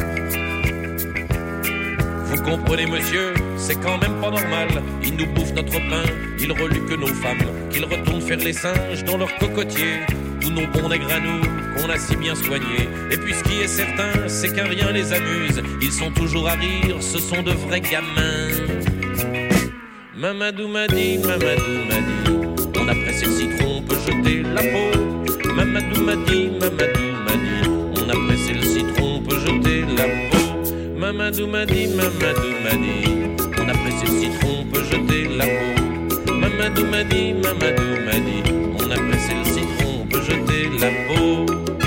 [SPEAKER 6] Vous comprenez monsieur, c'est quand même pas normal. Ils nous bouffent notre pain, ils reluent que nos femmes, qu'ils retournent faire les singes dans leur cocotier. Tous nos bons nègres à nous, qu'on a si bien soignés. Et puis ce qui est certain, c'est qu'un rien les amuse. Ils sont toujours à rire, ce sont de vrais gamins. Mamadou m'a dit, Mamadou m'a dit, on a pressé le citron, on peut jeter la peau. Mamadou m'a dit, Mamadou m'a dit, on a pressé le citron, on peut jeter la peau. Mamadou m'a dit, Mamadou m'a dit, on a pressé le citron, on peut jeter la peau. Mamadou m'a dit, Mamadou m'a dit, on a pressé le citron, on peut jeter la peau.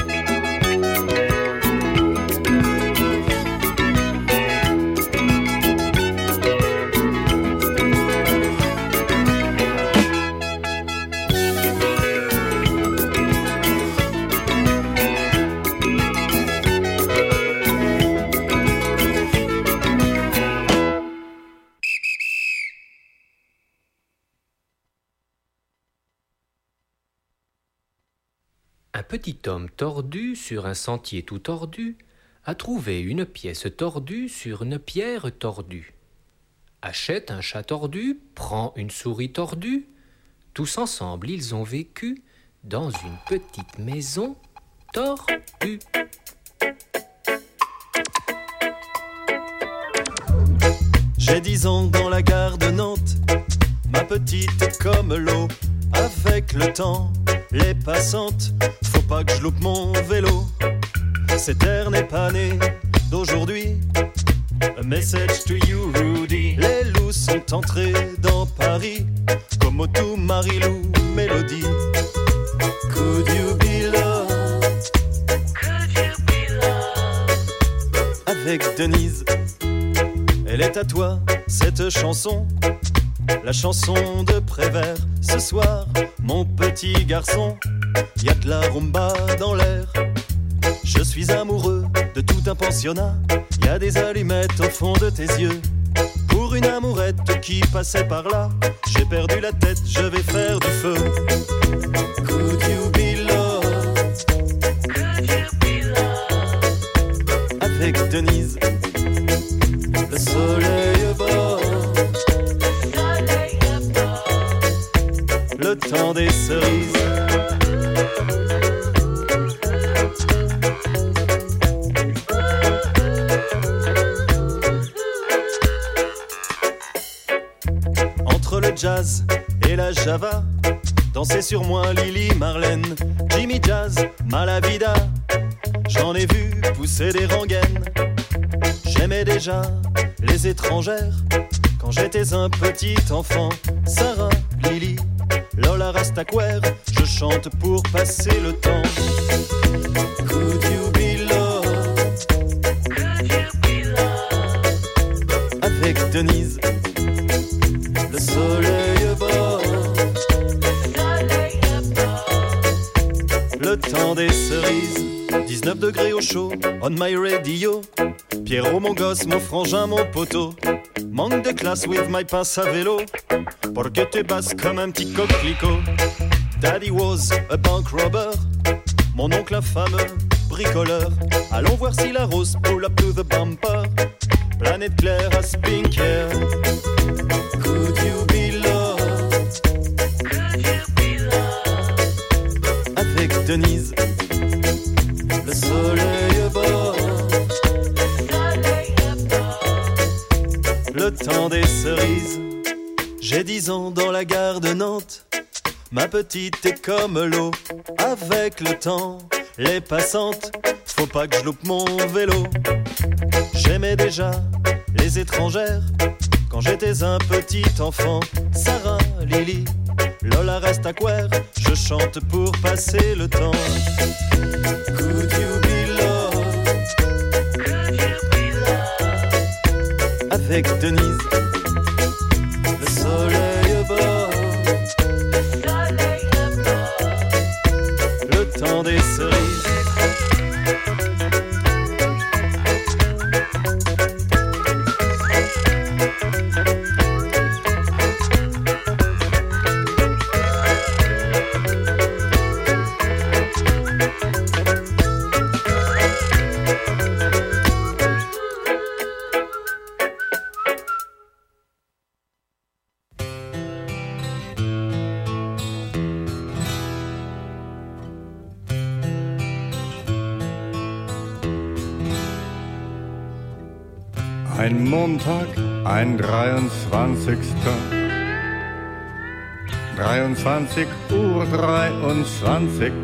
[SPEAKER 19] Un petit homme tordu sur un sentier tout tordu a trouvé une pièce tordue sur une pierre tordue. Achète un chat tordu, prend une souris tordue. Tous ensemble, ils ont vécu dans une petite maison tordue.
[SPEAKER 17] J'ai dix ans dans la gare de Nantes, ma petite est comme l'eau. Avec le temps, les passantes, faut pas que je loupe mon vélo. Cette ère n'est pas née d'aujourd'hui. A message to you, Rudy. Les loups sont entrés dans Paris, comme Otou, Marilou, Mélodie. Could you be loved? Could you be loved? Avec Denise, elle est à toi, cette chanson. La chanson de Prévert, ce soir, mon petit garçon, y a de la rumba dans l'air. Je suis amoureux de tout un pensionnat, y a des allumettes au fond de tes yeux. Pour une amourette qui passait par là, j'ai perdu la tête, je vais faire du feu. Could you be loved? Could you be loved? Avec Denise, le soleil bord. Le temps des cerises. Entre le jazz et la java, danser sur moi Lily Marlène, Jimmy Jazz, Malavida. J'en ai vu pousser des rengaines. J'aimais déjà les étrangères quand j'étais un petit enfant. Sarah, Lily, Lola Rastaquer, je chante pour passer le temps. Could you be loved? Could you be loved? Avec Denise, le soleil bord. Le temps des cerises, dix-neuf degrés au chaud, on my radio. Pierrot mon gosse, mon frangin, mon poteau. Manque de classe with my pince à vélo. Porque t'es basse comme un petit coquelicot. Daddy was a bank robber. Mon oncle un fameux bricoleur. Allons voir si la rose pull up to the bumper. Planète claire à Spinker. Could you be loved? Could you be loved? Avec Denise, le soleil bord. Le temps des cerises. J'ai dix ans dans la gare de Nantes. Ma petite est comme l'eau. Avec le temps, les passantes, faut pas que je loupe mon vélo. J'aimais déjà les étrangères quand j'étais un petit enfant. Sarah, Lily, Lola Rastaquer, je chante pour passer le temps. Could you be loved? Could you be loved? Avec Denise, le soleil bord. Le temps des cerises.
[SPEAKER 20] Ein Montag, ein dreiundzwanzigster dreiundzwanzig Uhr dreiundzwanzig.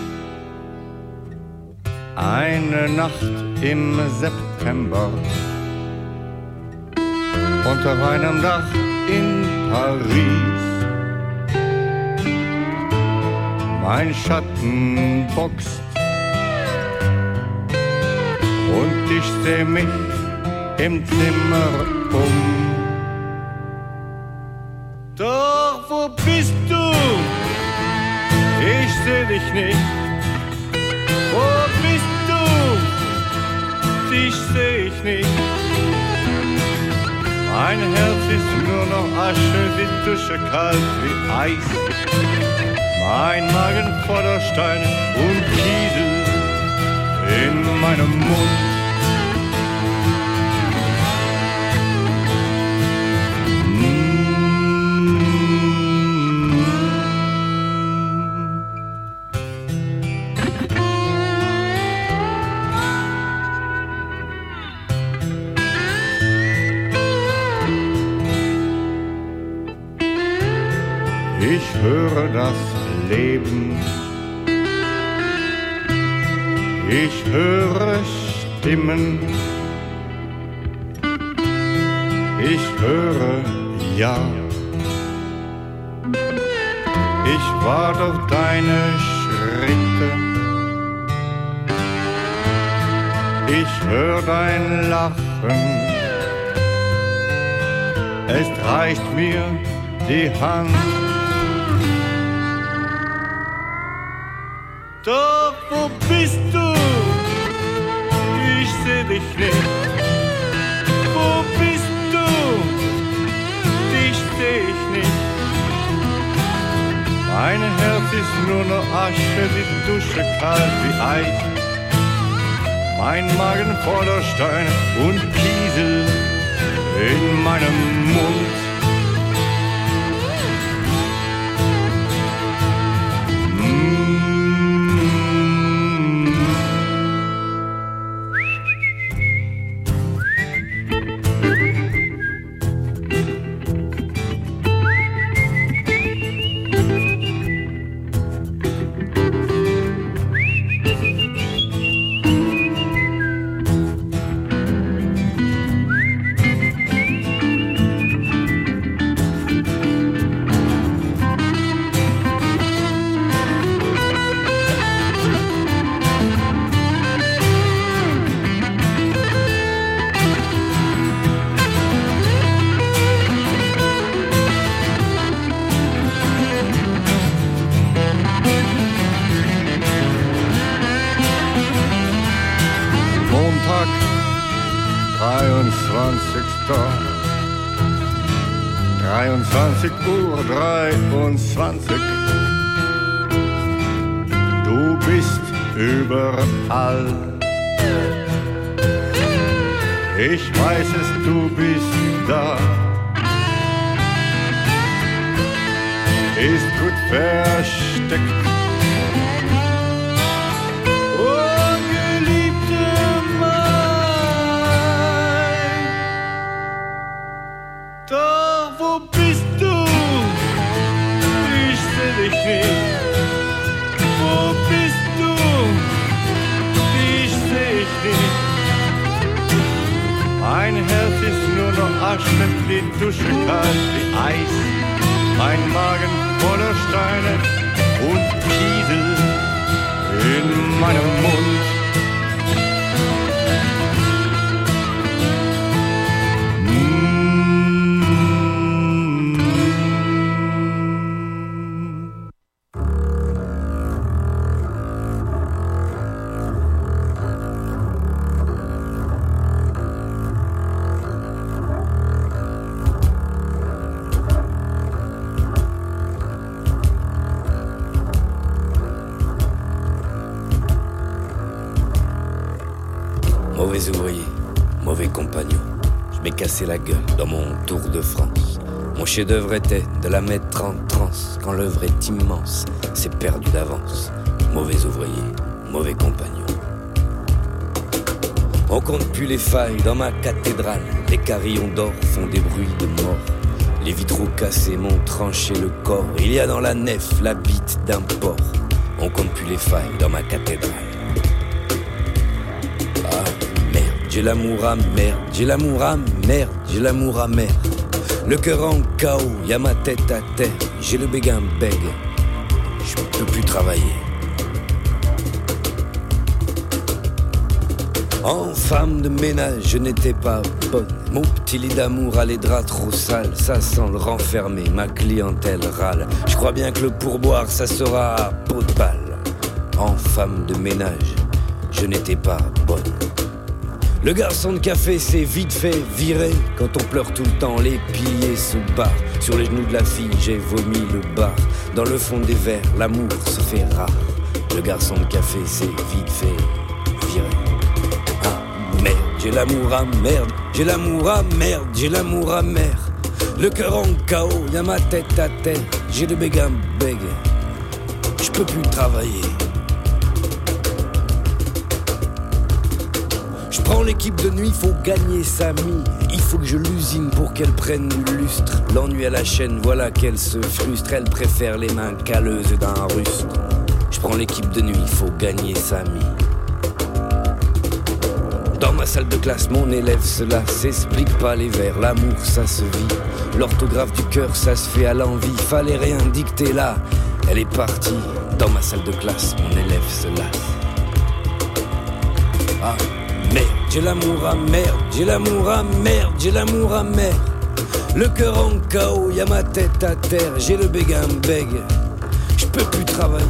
[SPEAKER 20] Eine Nacht im September unter einem Dach in Paris. Mein Schatten boxt und ich seh mich im Zimmer um. Doch wo bist du? Ich seh dich nicht. Wo bist du? Dich seh ich nicht. Mein Herz ist nur noch Asche, die Dusche kalt wie Eis. Mein Magen voller Steine und Kiesel in meinem Mund. Ich höre das Leben, ich höre Stimmen, ich höre Ja. Ich warte auf deine Schritte, ich höre dein Lachen, es reicht mir die Hand. Doch wo bist du? Ich seh dich nicht. Wo bist du? Dich seh ich nicht. Mein Herz ist nur noch Asche, die Dusche kalt wie Eis. Mein Magen voller Steine und Kiesel in meinem Mund. dreiundzwanzig Uhr dreiundzwanzig. Du bist überall. Ich weiß es, du bist da. Ist gut versteckt. Oh, geliebte mein. Doch wo bist du? Ich seh dich nicht. Wo bist du? Ich seh dich nicht. Mein Herz ist nur noch Asche, die Dusche kalt wie Eis. Mein Magen voller Steine und Kiesel in meinem Mund.
[SPEAKER 15] Mauvais ouvrier, mauvais compagnon, je m'ai cassé la gueule dans mon Tour de France. Mon chef-d'œuvre était de la mettre en transe. Quand l'œuvre est immense, c'est perdu d'avance. Mauvais ouvrier, mauvais compagnon.
[SPEAKER 21] On compte plus les failles dans ma cathédrale. Les carillons d'or font des bruits de mort. Les vitraux cassés m'ont tranché le corps. Il y a dans la nef la bite d'un porc. On compte plus les failles dans ma cathédrale. Ah merde, j'ai l'amour à merde, j'ai l'amour à merde, j'ai l'amour à merde. Le cœur en chaos, y'a ma tête à terre. J'ai le béguin bègue, je peux plus travailler. En femme de ménage, je n'étais pas bonne. Mon petit lit d'amour a les draps trop sales. Ça sent le renfermé, ma clientèle râle. Je crois bien que le pourboire, ça sera à peau de balle. En femme de ménage, je n'étais pas bonne. Le garçon de café s'est vite fait virer. Quand on pleure tout le temps, les piliers se barrent. Sur les genoux de la fille, j'ai vomi le bar. Dans le fond des verres, l'amour se fait rare. Le garçon de café s'est vite fait virer. Merde, j'ai l'amour à merde, j'ai l'amour à merde, j'ai l'amour à merde. Le cœur en chaos, y'a ma tête à terre. J'ai le béguin bègue, je peux plus travailler. Je prends l'équipe de nuit, faut gagner sa mie. Il faut que je l'usine pour qu'elle prenne du lustre. L'ennui à la chaîne, voilà qu'elle se frustre. Elle préfère les mains calleuses d'un rustre. Je prends l'équipe de nuit, faut gagner sa mie. Dans ma salle de classe, mon élève cela s'explique pas les vers, l'amour ça se vit. L'orthographe du cœur ça se fait à l'envie, fallait rien dicter là. Elle est partie, dans ma salle de classe, mon élève se lasse. Ah merde, j'ai l'amour à merde, j'ai l'amour à merde, j'ai l'amour à merde. Le cœur en chaos, y'a ma tête à terre, j'ai le béguin bègue, je peux plus travailler.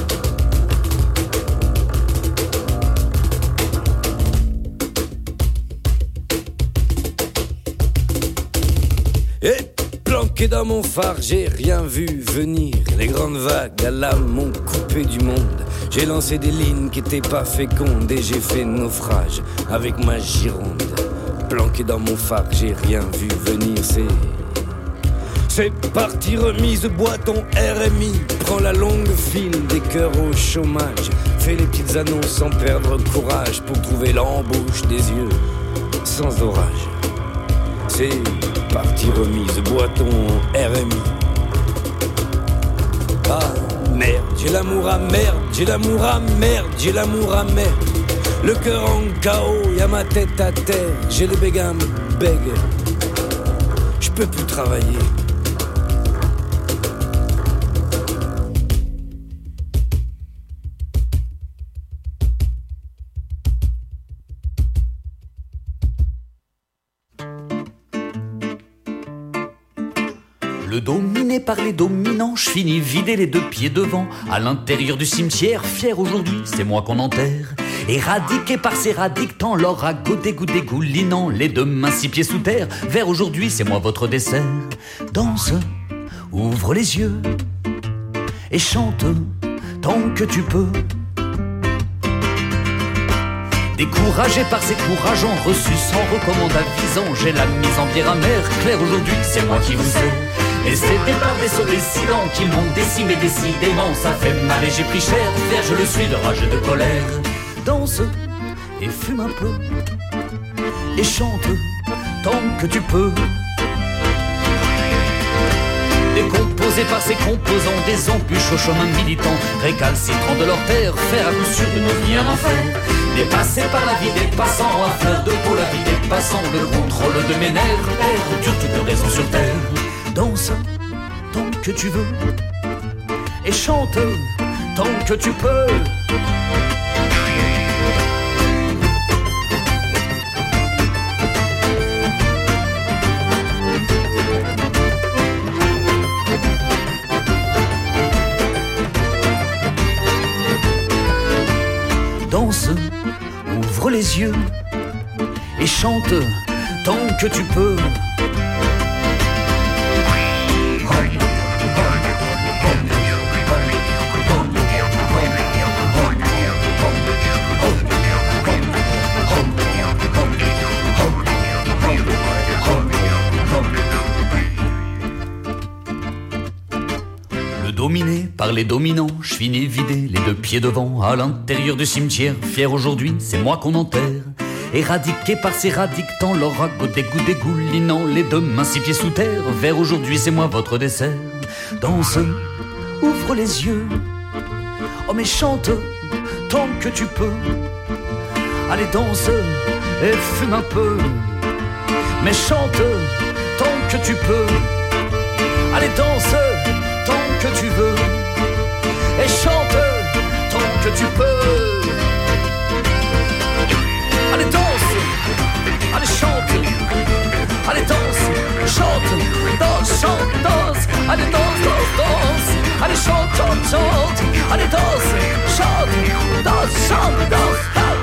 [SPEAKER 21] Et planqué dans mon phare, j'ai rien vu venir. Les grandes vagues à l'âme m'ont coupé du monde. J'ai lancé des lignes qui étaient pas fécondes et j'ai fait naufrage avec ma Gironde. Planqué dans mon phare, j'ai rien vu venir. C'est C'est parti, remise, bois ton R M I. Prends la longue file des cœurs au chômage. Fais les petites annonces sans perdre courage pour trouver l'embauche des yeux sans orage. C'est parti, remise, bois ton R M I. Ah merde, j'ai l'amour à merde, j'ai l'amour à merde, j'ai l'amour à merde. Le cœur en chaos, y'a ma tête à terre, j'ai le béguin bègue, je peux plus travailler.
[SPEAKER 22] Le dominé par les dominants, je finis vider les deux pieds devant. À l'intérieur du cimetière, fier aujourd'hui, c'est moi qu'on enterre. Éradiqué par ces radictants, l'or à goût dégoût dégoulinant. Les deux mains six pieds sous terre, vers aujourd'hui, c'est moi votre dessert. Danse, ouvre les yeux et chante tant que tu peux. Découragé par ces courageants reçus sans recommande avisant, j'ai la mise en bière amère, clair aujourd'hui, c'est moi qui vous ai. Et c'est des par des sauts décidants qui m'ont décimé décidément. Ça fait mal et j'ai pris cher, faire je le suis de rage et de colère. Danse et fume un peu et chante tant que tu peux. Décomposé par ces composants, des embûches au chemin militant, récalcitrant de leur terre, faire à coup sûr de nos vies un enfer. Dépassé par la vie des passants, à fleur de peau la vie des passants, le contrôle de mes nerfs, perd dure toute raison sur terre. Danse tant que tu veux et chante tant que tu peux. Danse, ouvre les yeux et chante tant que tu peux. Dominé par les dominants, je finis vidé les deux pieds devant. À l'intérieur du cimetière, fier aujourd'hui, c'est moi qu'on enterre. éradiqués par ces radictants, leur ragot dégoût dégoulinant, les deux mains six pieds sous terre, vers aujourd'hui c'est moi votre dessert. Danse, ouvre les yeux, oh mais chante tant que tu peux. Allez danse et fume un peu, mais chante tant que tu peux. Allez danse tant que tu veux, et chante tant que tu peux. Allez danse, allez chante, allez danse, chante, danse, chante, danse. Allez danse, danse, danse, allez chante, chante, chante. Allez danse, chante, danse, chante, danse. Hey!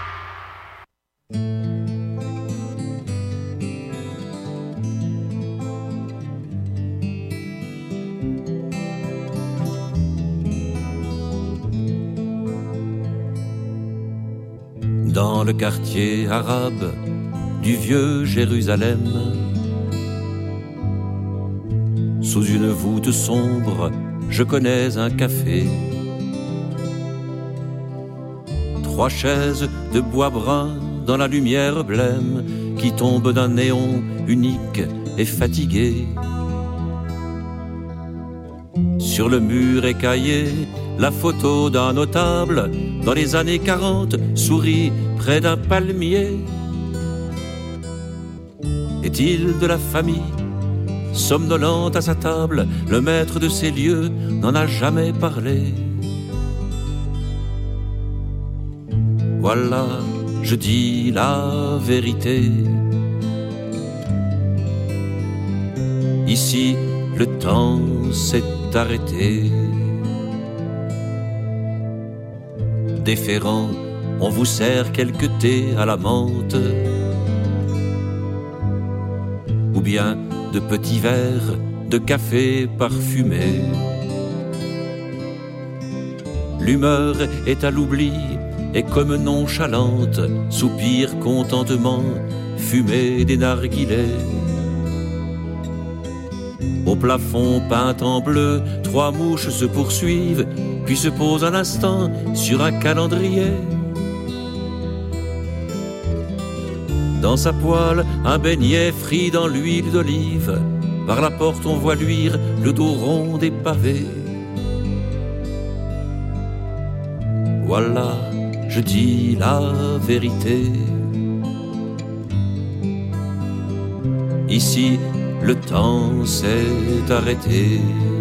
[SPEAKER 4] Dans le quartier arabe du vieux Jérusalem, sous une voûte sombre, je connais un café. Trois chaises de bois brun dans la lumière blême qui tombe d'un néon unique et fatigué. Sur le mur écaillé, la photo d'un notable dans les années quarante sourit près d'un palmier. Est-il de la famille, somnolente à sa table, le maître de ces lieux n'en a jamais parlé. Voilà, je dis la vérité. Ici, le temps s'est arrêté. Déférent, on vous sert quelque thé à la menthe, ou bien de petits verres de café parfumé. L'humeur est à l'oubli et comme nonchalante, soupire contentement, fumée des narguilés. Au plafond peint en bleu, trois mouches se poursuivent, puis se posent un instant sur un calendrier. Dans sa poêle, un beignet frit dans l'huile d'olive. Par la porte, on voit luire le dos rond des pavés. Voilà, je dis la vérité. Ici, le temps s'est arrêté.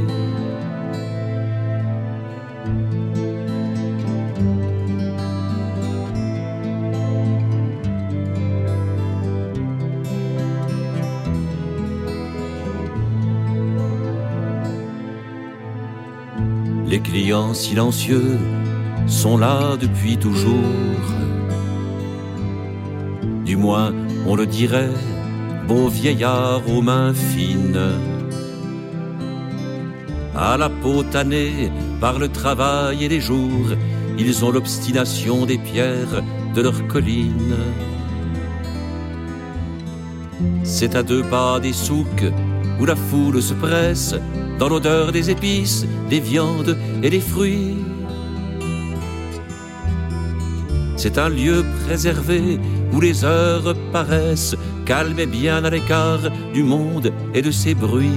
[SPEAKER 4] Les clients silencieux sont là depuis toujours. Du moins, on le dirait, beaux vieillards aux mains fines, à la peau tannée par le travail et les jours, ils ont l'obstination des pierres de leurs collines. C'est à deux pas des souks où la foule se presse dans l'odeur des épices, des viandes et des fruits. C'est un lieu préservé où les heures paraissent calmes et bien à l'écart du monde et de ses bruits.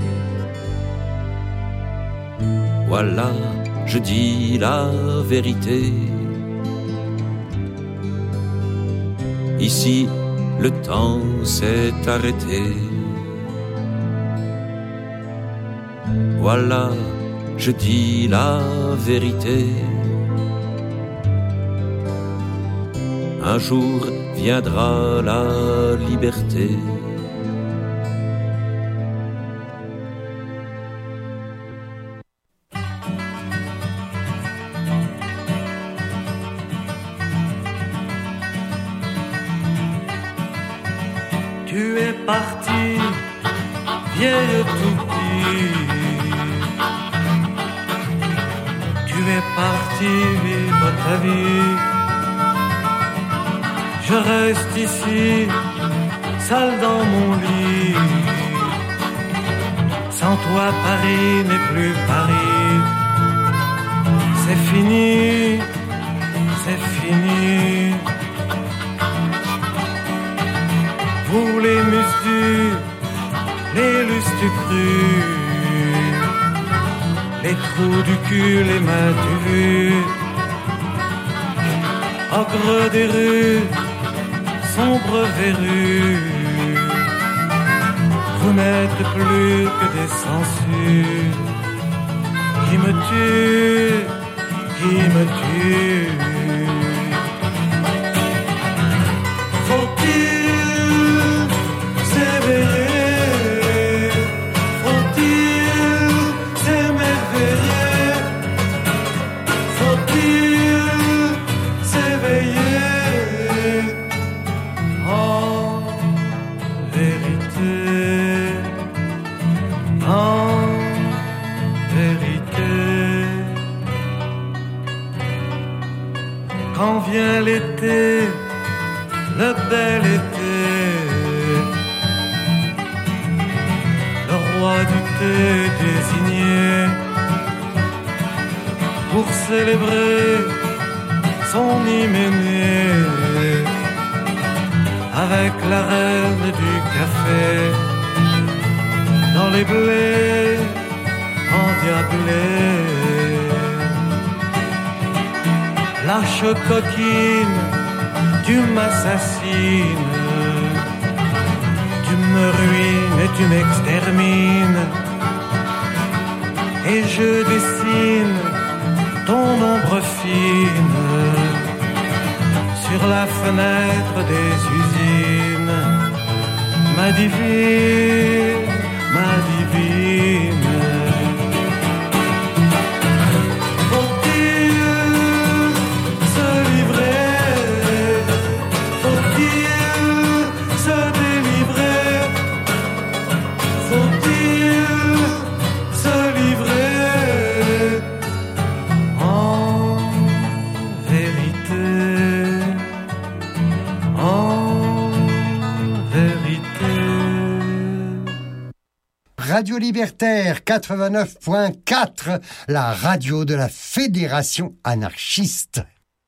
[SPEAKER 4] Voilà, je dis la vérité. Ici, le temps s'est arrêté. Voilà, je dis la vérité. Un jour viendra la liberté.
[SPEAKER 5] Tu es parti, vieille toupie. Tu es parti vivre ta vie. Je reste ici, seul dans mon lit. Sans toi, Paris n'est plus Paris. C'est fini, c'est fini. pour les musdus, les lustres crus, les trous du cul, les matulus, ogre des rues, sombre verrue, vous n'êtes plus que des sangsues qui me tuent, qui me tuent. Faut-il s'éveiller? Faut-il s'émerveiller? Faut-il s'éveiller? En vérité, en vérité, quand vient l'été, le bel été, le roi du thé désigné pour célébrer son hyménée avec la reine du café dans les blés endiablés. Lâche coquine, tu m'assassines, tu me ruines et tu m'extermines, et je dessine ton ombre fine sur la fenêtre des usines, ma divine, ma divine.
[SPEAKER 2] Radio Libertaire quatre-vingt-neuf point quatre, la radio de la Fédération anarchiste.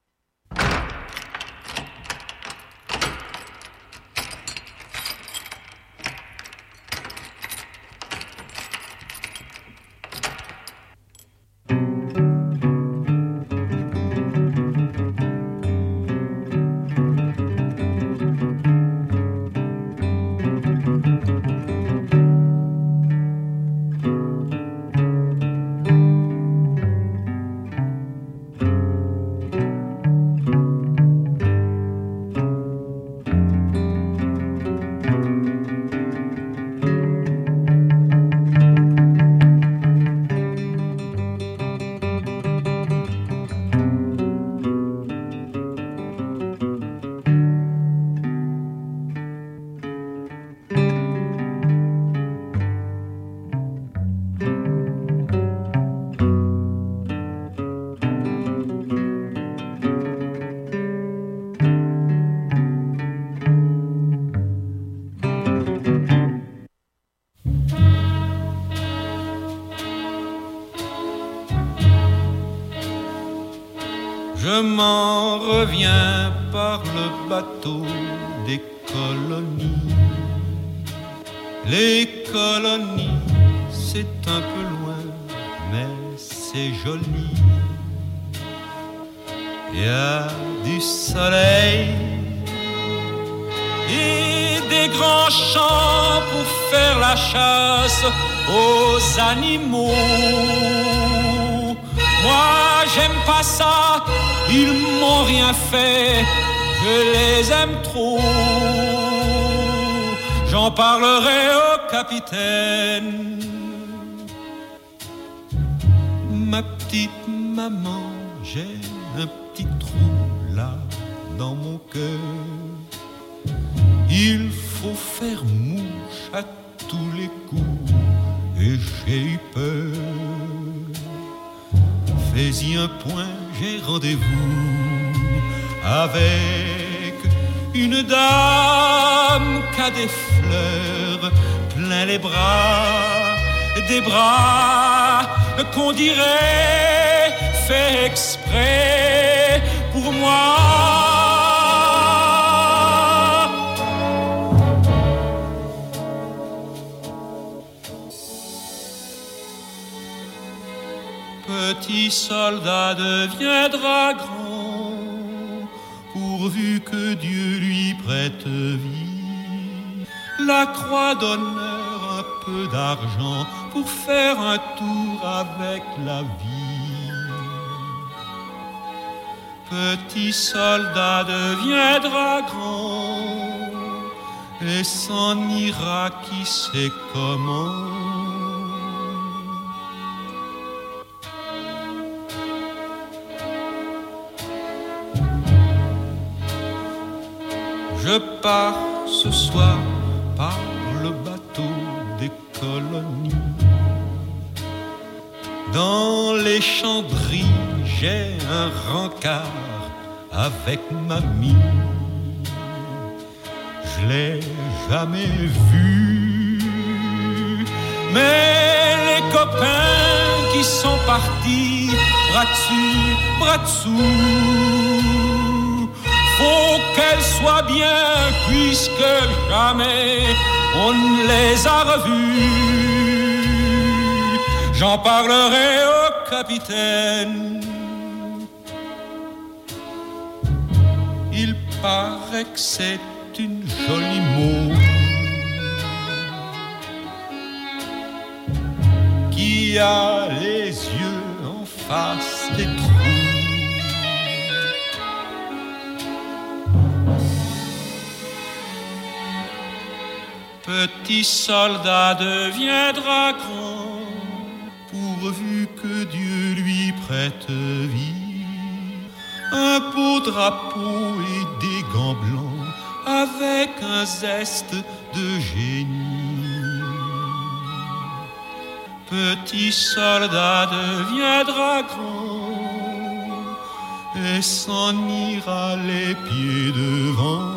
[SPEAKER 6] Je m'en reviens par le bateau des colonies. Les colonies, c'est un peu loin, mais c'est joli. Il y a du soleil et des grands champs pour faire la chasse aux animaux. Moi, j'aime pas ça, ils m'ont rien fait, je les aime trop. J'en parlerai au capitaine. Ma petite maman, j'ai un petit trou là dans mon cœur. Il faut faire mouche à tous les coups et j'ai eu peur. Fais-y un point, j'ai rendez-vous avec une dame qui a des fleurs plein les bras, des bras qu'on dirait fait exprès pour moi. Petit soldat deviendra grand, pourvu que Dieu lui prête vie. La croix d'honneur, un peu d'argent, pour faire un tour avec la vie. Petit soldat deviendra grand, et s'en ira qui sait comment. Je pars ce soir par le bateau des colonies. Dans les Chandries, j'ai un rencard avec mamie. Je l'ai jamais vu, mais les copains qui sont partis, bras dessus, bras dessous, faut qu'elle soit bien, puisque jamais on ne les a revus. J'en parlerai au capitaine. Il paraît que c'est une jolie mot qui a les yeux en face des trous. Petit soldat deviendra grand, pourvu que Dieu lui prête vie. Un beau drapeau et des gants blancs, avec un zeste de génie. Petit soldat deviendra grand, et s'en ira les pieds devant.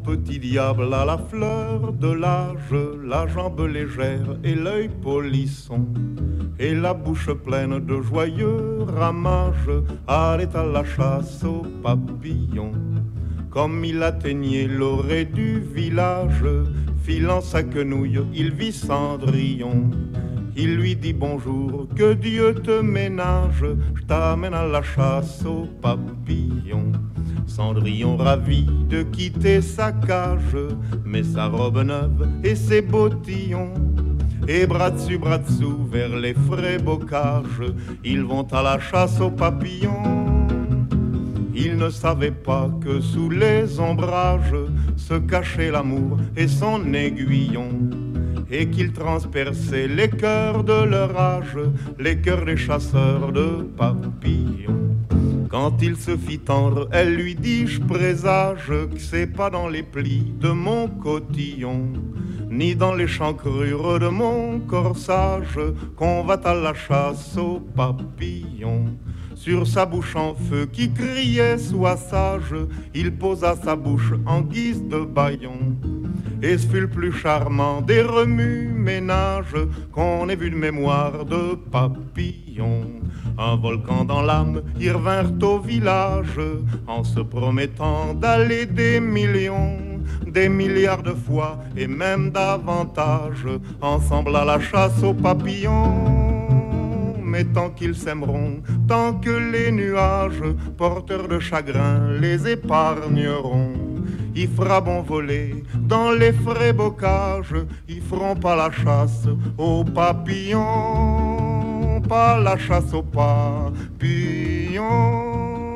[SPEAKER 20] petit diable a la fleur de l'âge, la jambe légère et l'œil polisson, et la bouche pleine de joyeux ramages, allait à la chasse aux papillons. Comme il atteignait l'orée du village, filant sa quenouille, il vit Cendrillon. Il lui dit bonjour, que Dieu te ménage, je t'amène à la chasse aux papillons. Cendrillon ravi de quitter sa cage, met sa robe neuve et ses bottillons. Et bras dessus, bras dessous, vers les frais bocages, ils vont à la chasse aux papillons. Ils ne savaient pas que sous les ombrages se cachait l'amour et son aiguillon, et qu'il transperçait les cœurs de leur âge, les cœurs des chasseurs de papillons. Quand il se fit tendre, elle lui dit, je présage que c'est pas dans les plis de mon cotillon, ni dans les chancrures de mon corsage, qu'on va à la chasse aux papillons. Sur sa bouche en feu qui criait sois sage, il posa sa bouche en guise de bâillon. Et ce fut le plus charmant des remue-ménages qu'on ait vu de mémoire de papillon. Un volcan dans l'âme, ils revinrent au village en se promettant d'aller des millions, des milliards de fois et même davantage, ensemble à la chasse aux papillons. Mais tant qu'ils s'aimeront, tant que les nuages, porteurs de chagrin, les épargneront, il fera bon voler dans les frais bocages, ils feront pas la chasse aux papillons, pas la chasse aux papillons.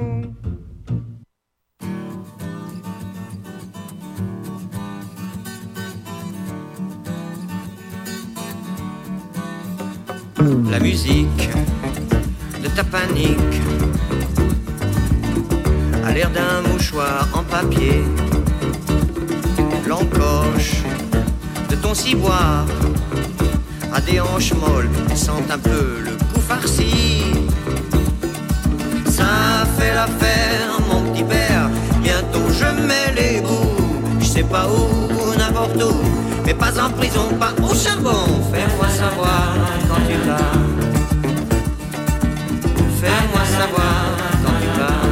[SPEAKER 14] La musique de ta panique a l'air d'un mouchoir en papier. L'encoche de ton ciboire a des hanches molles et sent un peu le cou farci. Ça fait l'affaire, mon petit père, bientôt je mets les bouts. Je sais pas où, n'importe où, mais pas en prison, pas au charbon. Fais-moi savoir quand tu pars. Fais-moi savoir quand tu pars.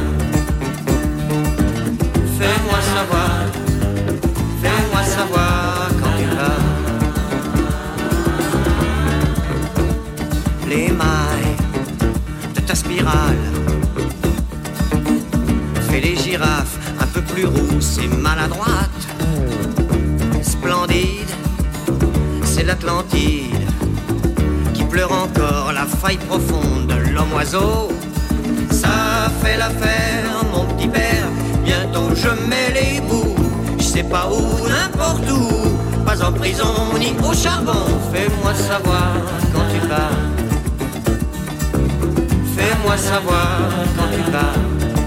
[SPEAKER 14] Fais-moi savoir. Fais-moi savoir quand tu pars. Les mailles de ta spirale fait les girafes un peu plus rousses et maladroites. Splendide, c'est l'Atlantide qui pleure encore la faille profonde de l'homme-oiseau. Ça fait l'affaire, mon petit père, bientôt je mets les bouts. Je sais pas où, n'importe où, pas en prison ni au charbon. Fais-moi savoir quand tu pars. Fais-moi savoir quand tu pars.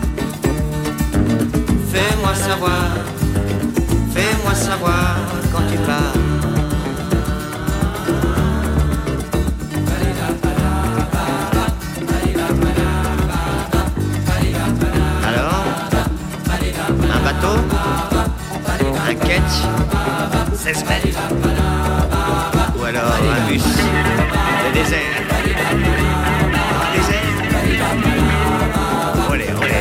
[SPEAKER 14] Fais-moi savoir. Fais-moi savoir quand tu pars. Alors, un bateau, un ketch, seize mètres, ou alors un bus, le désert, désert, olé, olé.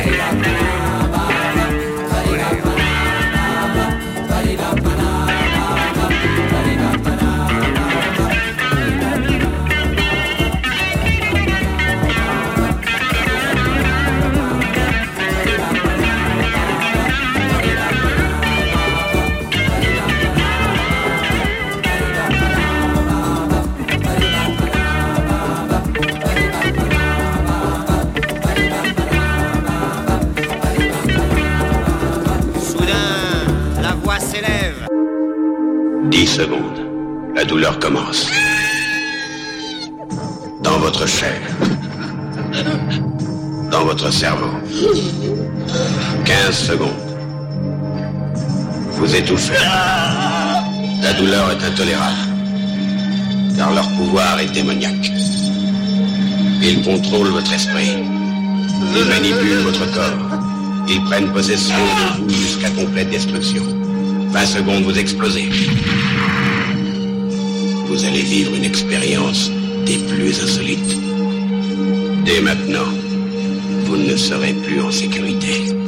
[SPEAKER 18] dix secondes. La douleur commence. Dans votre chair. Dans votre cerveau. quinze secondes. Vous étouffez. La douleur est intolérable. Car leur pouvoir est démoniaque. Ils contrôlent votre esprit. Ils manipulent votre corps. Ils prennent possession de vous jusqu'à complète destruction.
[SPEAKER 3] vingt secondes, vous explosez. Vous allez vivre une expérience des plus insolites. Dès maintenant, vous ne serez plus en sécurité.